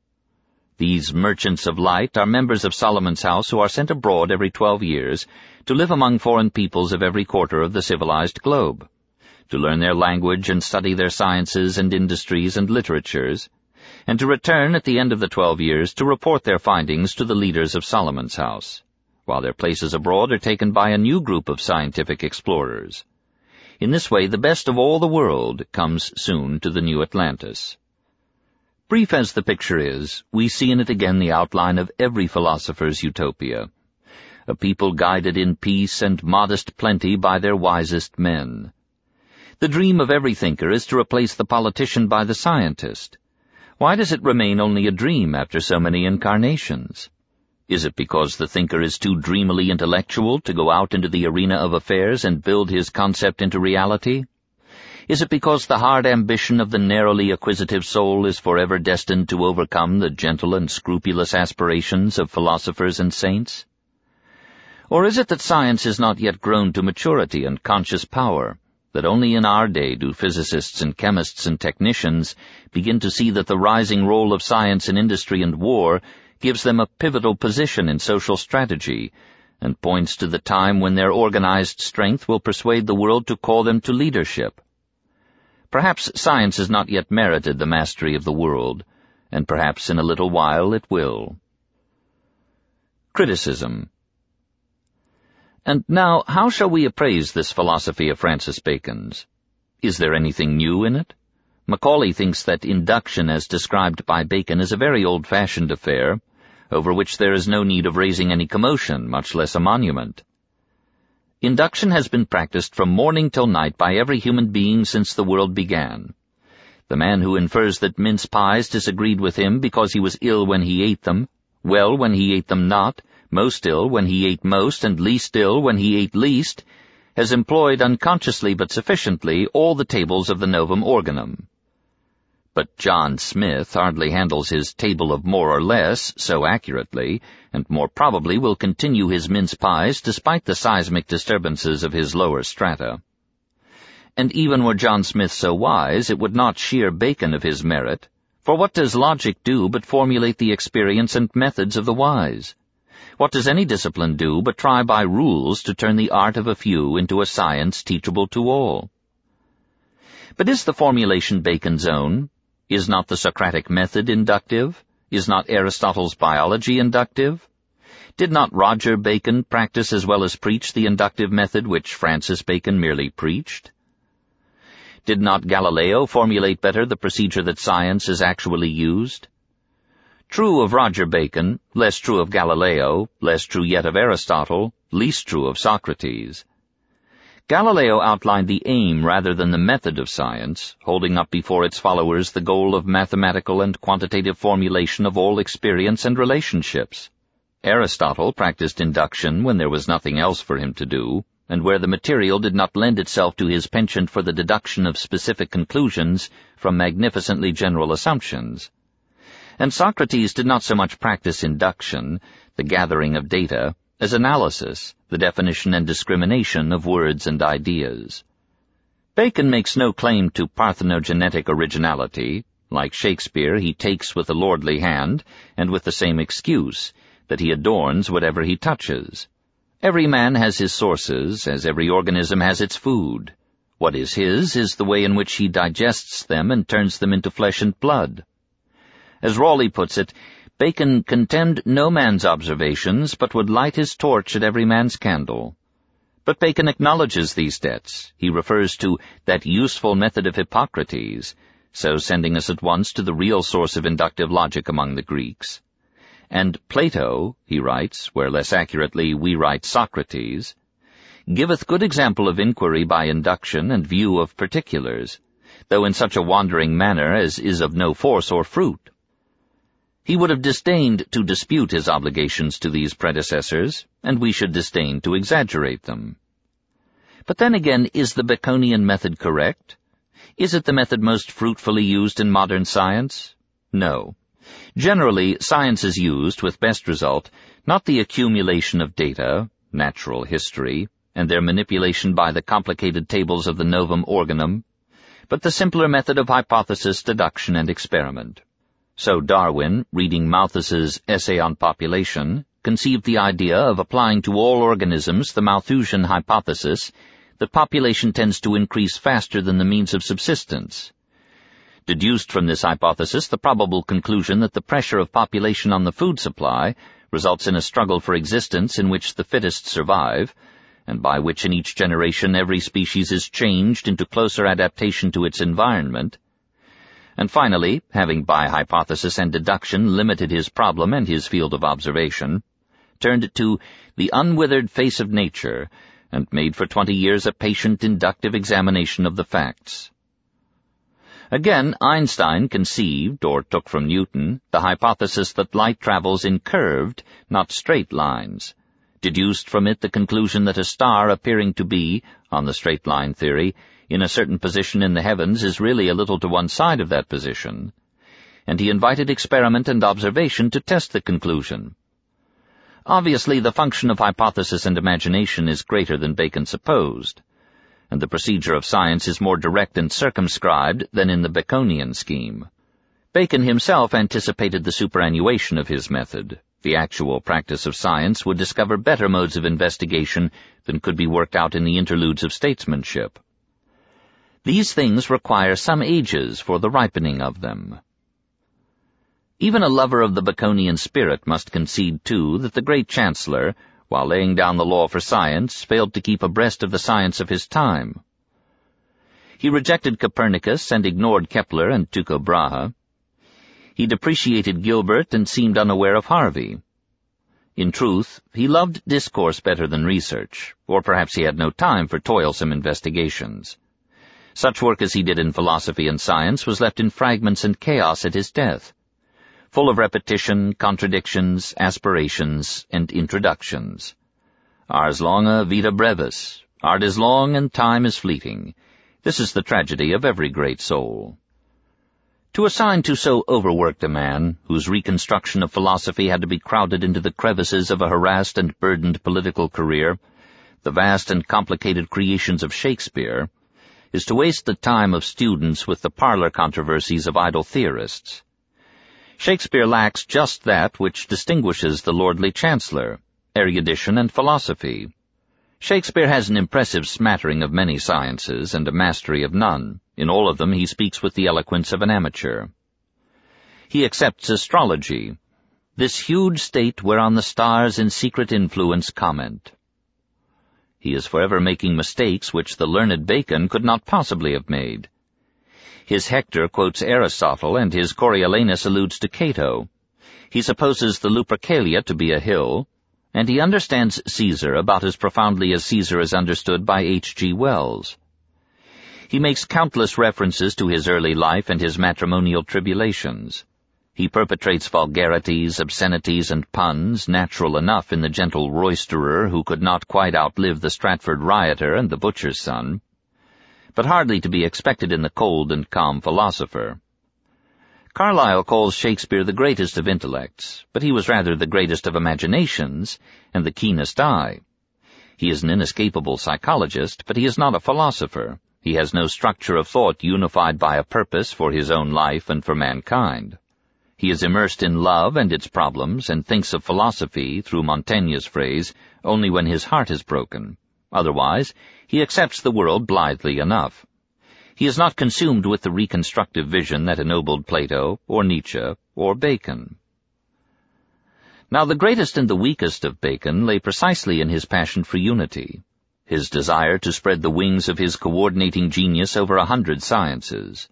These merchants of light are members of Solomon's house who are sent abroad every 12 years to live among foreign peoples of every quarter of the civilized globe, to learn their language and study their sciences and industries and literatures, and to return at the end of the 12 years to report their findings to the leaders of Solomon's house, while their places abroad are taken by a new group of scientific explorers. In this way, the best of all the world comes soon to the new Atlantis. Brief as the picture is, we see in it again the outline of every philosopher's utopia, a people guided in peace and modest plenty by their wisest men. The dream of every thinker is to replace the politician by the scientist. Why does it remain only a dream after so many incarnations? Is it because the thinker is too dreamily intellectual to go out into the arena of affairs and build his concept into reality? Is it because the hard ambition of the narrowly acquisitive soul is forever destined to overcome the gentle and scrupulous aspirations of philosophers and saints? Or is it that science is not yet grown to maturity and conscious power, that only in our day do physicists and chemists and technicians begin to see that the rising role of science in industry and war gives them a pivotal position in social strategy, and points to the time when their organized strength will persuade the world to call them to leadership? Perhaps science has not yet merited the mastery of the world, and perhaps in a little while it will. Criticism. And now, how shall we appraise this philosophy of Francis Bacon's? Is there anything new in it? Macaulay thinks that induction as described by Bacon is a very old-fashioned affair, over which there is no need of raising any commotion, much less a monument. Induction has been practiced from morning till night by every human being since the world began. The man who infers that mince pies disagreed with him because he was ill when he ate them, well when he ate them not, most ill when he ate most, and least ill when he ate least, has employed unconsciously but sufficiently all the tables of the Novum Organum. But John Smith hardly handles his table of more or less so accurately, and more probably will continue his mince pies despite the seismic disturbances of his lower strata. And even were John Smith so wise, it would not shear Bacon of his merit, for what does logic do but formulate the experience and methods of the wise? What does any discipline do but try by rules to turn the art of a few into a science teachable to all? But is the formulation Bacon's own? Is not the Socratic method inductive? Is not Aristotle's biology inductive? Did not Roger Bacon practice as well as preach the inductive method which Francis Bacon merely preached? Did not Galileo formulate better the procedure that science is actually used? True of Roger Bacon, less true of Galileo, less true yet of Aristotle, least true of Socrates. Galileo outlined the aim rather than the method of science, holding up before its followers the goal of mathematical and quantitative formulation of all experience and relationships. Aristotle practiced induction when there was nothing else for him to do, and where the material did not lend itself to his penchant for the deduction of specific conclusions from magnificently general assumptions. And Socrates did not so much practice induction, the gathering of data, as analysis, the definition and discrimination of words and ideas. Bacon makes no claim to parthenogenetic originality. Like Shakespeare, he takes with a lordly hand, and with the same excuse, that he adorns whatever he touches. Every man has his sources, as every organism has its food. What is his is the way in which he digests them and turns them into flesh and blood. As Raleigh puts it, Bacon contemned no man's observations, but would light his torch at every man's candle. But Bacon acknowledges these debts. He refers to that useful method of Hippocrates, so sending us at once to the real source of inductive logic among the Greeks. And Plato, he writes, where less accurately we write Socrates, giveth good example of inquiry by induction and view of particulars, though in such a wandering manner as is of no force or fruit. He would have disdained to dispute his obligations to these predecessors, and we should disdain to exaggerate them. But then again, is the Baconian method correct? Is it the method most fruitfully used in modern science? No. Generally, science is used, with best result, not the accumulation of data, natural history, and their manipulation by the complicated tables of the Novum Organum, but the simpler method of hypothesis, deduction, and experiment. So Darwin, reading Malthus's Essay on Population, conceived the idea of applying to all organisms the Malthusian hypothesis that population tends to increase faster than the means of subsistence. Deduced from this hypothesis the probable conclusion that the pressure of population on the food supply results in a struggle for existence in which the fittest survive, and by which in each generation every species is changed into closer adaptation to its environment. And finally, having by hypothesis and deduction limited his problem and his field of observation, turned it to the unwithered face of nature, and made for 20 years a patient inductive examination of the facts. Again, Einstein conceived, or took from Newton, the hypothesis that light travels in curved, not straight lines, deduced from it the conclusion that a star appearing to be, on the straight-line theory, in a certain position in the heavens is really a little to one side of that position, and he invited experiment and observation to test the conclusion. Obviously, the function of hypothesis and imagination is greater than Bacon supposed, and the procedure of science is more direct and circumscribed than in the Baconian scheme. Bacon himself anticipated the superannuation of his method. The actual practice of science would discover better modes of investigation than could be worked out in the interludes of statesmanship. These things require some ages for the ripening of them. Even a lover of the Baconian spirit must concede, too, that the great Chancellor, while laying down the law for science, failed to keep abreast of the science of his time. He rejected Copernicus and ignored Kepler and Tycho Brahe. He depreciated Gilbert and seemed unaware of Harvey. In truth, he loved discourse better than research, or perhaps he had no time for toilsome investigations. Such work as he did in philosophy and science was left in fragments and chaos at his death, full of repetition, contradictions, aspirations, and introductions. Ars longa, vita brevis. Art is long and time is fleeting. This is the tragedy of every great soul. To assign to so overworked a man, whose reconstruction of philosophy had to be crowded into the crevices of a harassed and burdened political career, the vast and complicated creations of Shakespeare, is to waste the time of students with the parlor controversies of idle theorists. Shakespeare lacks just that which distinguishes the lordly Chancellor, erudition and philosophy. Shakespeare has an impressive smattering of many sciences and a mastery of none. In all of them he speaks with the eloquence of an amateur. He accepts astrology, this huge state whereon the stars in secret influence comment. He is forever making mistakes which the learned Bacon could not possibly have made. His Hector quotes Aristotle, and his Coriolanus alludes to Cato. He supposes the Lupercalia to be a hill, and he understands Caesar about as profoundly as Caesar is understood by H.G. Wells. He makes countless references to his early life and his matrimonial tribulations. He perpetrates vulgarities, obscenities, and puns, natural enough in the gentle roisterer who could not quite outlive the Stratford rioter and the butcher's son, but hardly to be expected in the cold and calm philosopher. Carlyle calls Shakespeare the greatest of intellects, but he was rather the greatest of imaginations and the keenest eye. He is an inescapable psychologist, but he is not a philosopher. He has no structure of thought unified by a purpose for his own life and for mankind. He is immersed in love and its problems, and thinks of philosophy, through Montaigne's phrase, only when his heart is broken. Otherwise, he accepts the world blithely enough. He is not consumed with the reconstructive vision that ennobled Plato, or Nietzsche, or Bacon. Now the greatest and the weakest of Bacon lay precisely in his passion for unity, his desire to spread the wings of his coordinating genius over 100 sciences.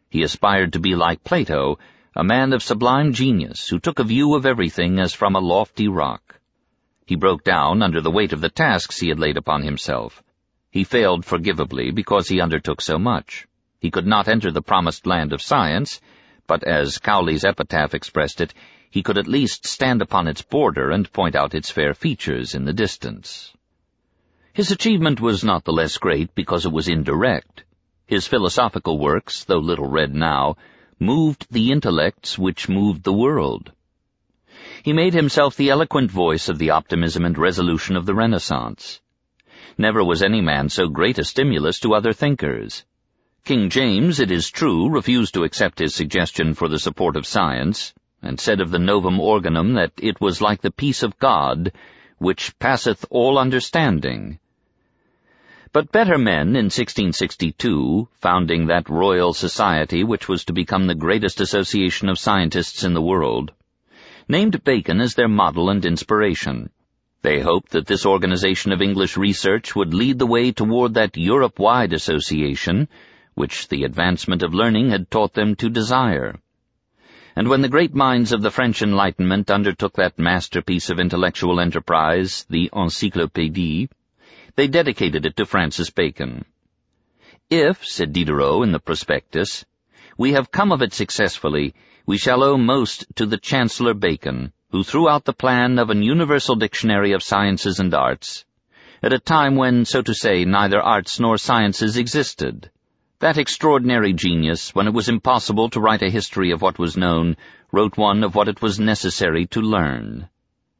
He aspired to be like Plato, a man of sublime genius who took a view of everything as from a lofty rock. He broke down under the weight of the tasks he had laid upon himself. He failed forgivably because he undertook so much. He could not enter the promised land of science, but as Cowley's epitaph expressed it, he could at least stand upon its border and point out its fair features in the distance. His achievement was not the less great because it was indirect. His philosophical works, though little read now, moved the intellects which moved the world. He made himself the eloquent voice of the optimism and resolution of the Renaissance. Never was any man so great a stimulus to other thinkers. King James, it is true, refused to accept his suggestion for the support of science, and said of the Novum Organum that it was like the peace of God, which passeth all understanding. But better men in 1662, founding that Royal Society which was to become the greatest association of scientists in the world, named Bacon as their model and inspiration. They hoped that this organization of English research would lead the way toward that Europe-wide association which the advancement of learning had taught them to desire. And when the great minds of the French Enlightenment undertook that masterpiece of intellectual enterprise, the Encyclopédie, they dedicated it to Francis Bacon. "If," said Diderot in the prospectus, "we have come of it successfully, we shall owe most to the Chancellor Bacon, who threw out the plan of an universal dictionary of sciences and arts, at a time when, so to say, neither arts nor sciences existed. That extraordinary genius, when it was impossible to write a history of what was known, wrote one of what it was necessary to learn."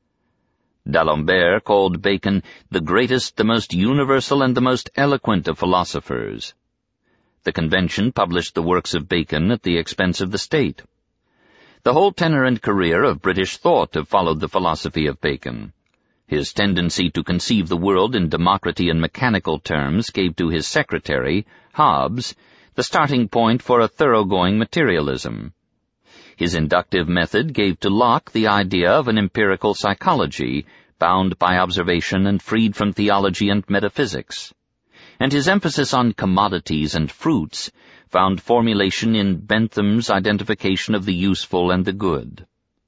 D'Alembert called Bacon the greatest, the most universal, and the most eloquent of philosophers. The Convention published the works of Bacon at the expense of the state. The whole tenor and career of British thought have followed the philosophy of Bacon. His tendency to conceive the world in democracy and mechanical terms gave to his secretary, Hobbes, the starting point for a thoroughgoing materialism. His inductive method gave to Locke the idea of an empirical psychology, bound by observation and freed from theology and metaphysics. And his emphasis on commodities and fruits found formulation in Bentham's identification of the useful and the good.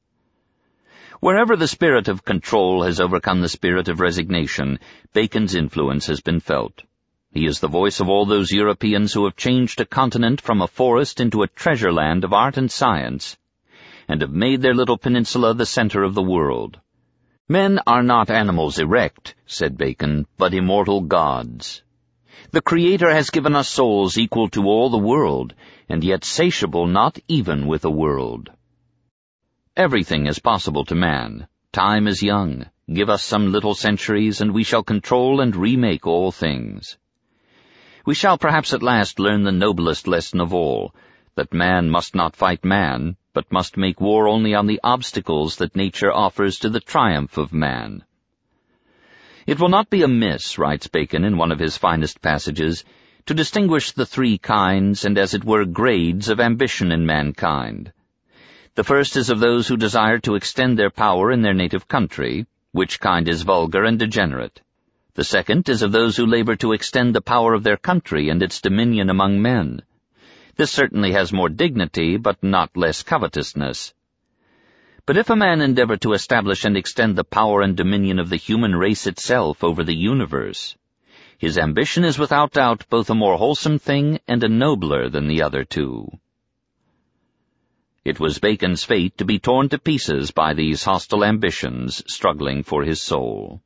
Wherever the spirit of control has overcome the spirit of resignation, Bacon's influence has been felt. He is the voice of all those Europeans who have changed a continent from a forest into a treasure land of art and science, and have made their little peninsula the center of the world. "Men are not animals erect," said Bacon, "but immortal gods. The Creator has given us souls equal to all the world, and yet satiable not even with the world. Everything is possible to man. Time is young. Give us some little centuries, and we shall control and remake all things. We shall perhaps at last learn the noblest lesson of all, that man must not fight man, but must make war only on the obstacles that nature offers to the triumph of man. It will not be amiss," writes Bacon in one of his finest passages, "to distinguish the three kinds and as it were grades of ambition in mankind. The first is of those who desire to extend their power in their native country, which kind is vulgar and degenerate. The second is of those who labor to extend the power of their country and its dominion among men. This certainly has more dignity, but not less covetousness. But if a man endeavor to establish and extend the power and dominion of the human race itself over the universe, his ambition is without doubt both a more wholesome thing and a nobler than the other two." It was Bacon's fate to be torn to pieces by these hostile ambitions struggling for his soul.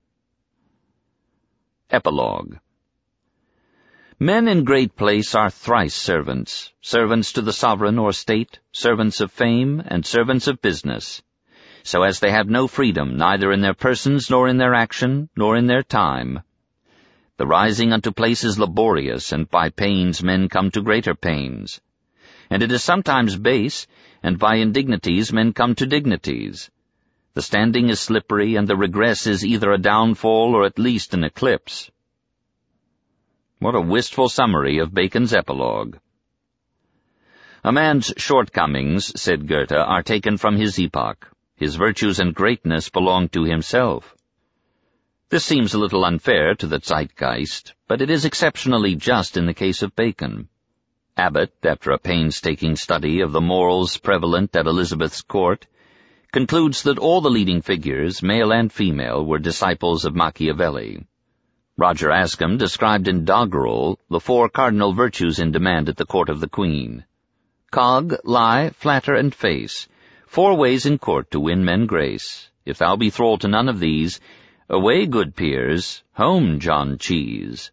Epilogue. Men in great place are thrice servants, servants to the sovereign or state, servants of fame, and servants of business, so as they have no freedom neither in their persons nor in their action, nor in their time. The rising unto place is laborious, and by pains men come to greater pains. And it is sometimes base, and by indignities men come to dignities. The standing is slippery, and the regress is either a downfall or at least an eclipse. What a wistful summary of Bacon's epilogue. "A man's shortcomings," said Goethe, "are taken from his epoch. His virtues and greatness belong to himself." This seems a little unfair to the Zeitgeist, but it is exceptionally just in the case of Bacon. Abbott, after a painstaking study of the morals prevalent at Elizabeth's court, concludes that all the leading figures, male and female, were disciples of Machiavelli. Roger Ascham described in Doggerel the 4 cardinal virtues in demand at the court of the Queen. Cog, lie, flatter, and face, 4 ways in court to win men grace. If thou be thrall to none of these, away, good peers, home, John Cheese.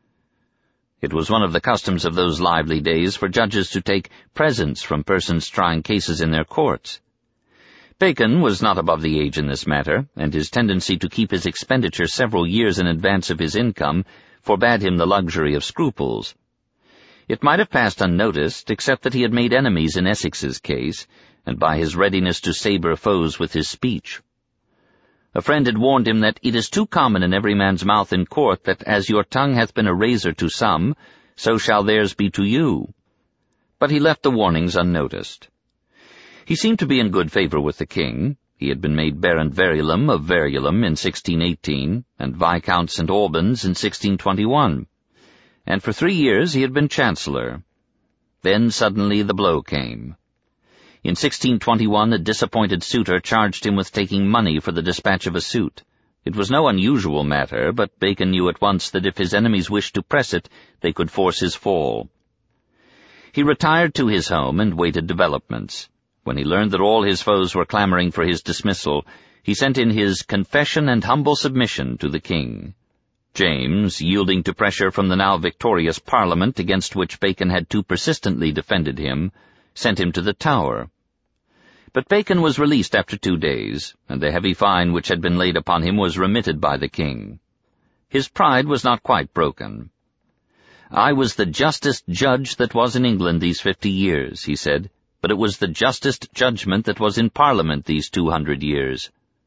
It was one of the customs of those lively days for judges to take presents from persons trying cases in their courts. Bacon was not above the age in this matter, and his tendency to keep his expenditure several years in advance of his income forbade him the luxury of scruples. It might have passed unnoticed, except that he had made enemies in Essex's case, and by his readiness to sabre foes with his speech. A friend had warned him that it is too common in every man's mouth in court that as your tongue hath been a razor to some, so shall theirs be to you. But he left the warnings unnoticed. He seemed to be in good favor with the king. He had been made Baron Verulam of Verulam in 1618, and Viscount St. Albans in 1621, and for 3 years he had been Chancellor. Then suddenly the blow came. In 1621 a disappointed suitor charged him with taking money for the dispatch of a suit. It was no unusual matter, but Bacon knew at once that if his enemies wished to press it, they could force his fall. He retired to his home and waited developments. When he learned that all his foes were clamoring for his dismissal, he sent in his confession and humble submission to the king. James, yielding to pressure from the now victorious Parliament against which Bacon had too persistently defended him, sent him to the Tower. But Bacon was released after 2 days, and the heavy fine which had been laid upon him was remitted by the king. His pride was not quite broken. "I was the justest judge that was in England these 50 years, he said, but it was the justest judgment that was in Parliament these 200 years.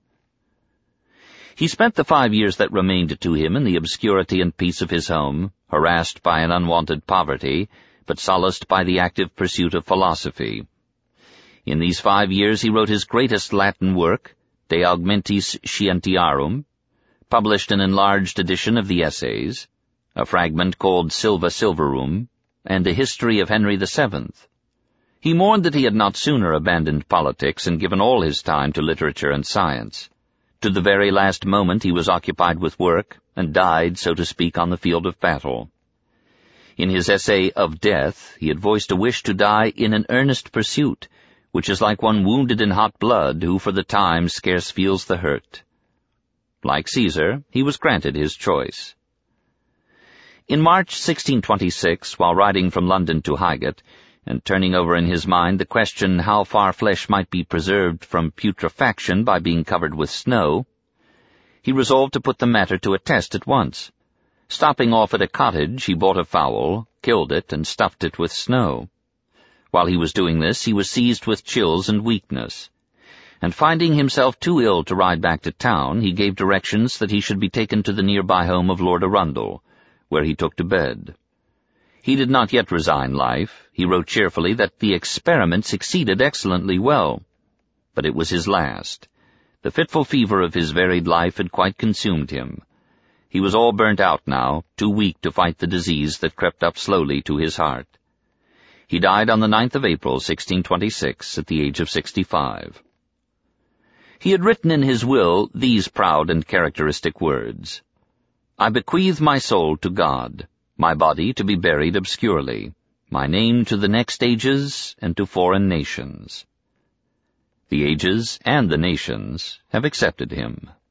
He spent the 5 years that remained to him in the obscurity and peace of his home, harassed by an unwonted poverty, but solaced by the active pursuit of philosophy. In these 5 years he wrote his greatest Latin work, De Augmentis Scientiarum, published an enlarged edition of the Essays, a fragment called Silva Silvarum, and a history of Henry VII. He mourned that he had not sooner abandoned politics and given all his time to literature and science. To the very last moment he was occupied with work, and died, so to speak, on the field of battle. In his essay Of Death, he had voiced a wish to die in an earnest pursuit, which is like one wounded in hot blood, who for the time scarce feels the hurt. Like Caesar, he was granted his choice. In March 1626, while riding from London to Highgate, and turning over in his mind the question how far flesh might be preserved from putrefaction by being covered with snow, he resolved to put the matter to a test at once. Stopping off at a cottage, he bought a fowl, killed it, and stuffed it with snow. While he was doing this, he was seized with chills and weakness, and finding himself too ill to ride back to town, he gave directions that he should be taken to the nearby home of Lord Arundel, where he took to bed. He did not yet resign life. He wrote cheerfully that the experiment succeeded excellently well. But it was his last. The fitful fever of his varied life had quite consumed him. He was all burnt out now, too weak to fight the disease that crept up slowly to his heart. He died on the 9th of April, 1626, at the age of 65. He had written in his will these proud and characteristic words: "I bequeath my soul to God, my body to be buried obscurely, my name to the next ages and to foreign nations." The ages and the nations have accepted him.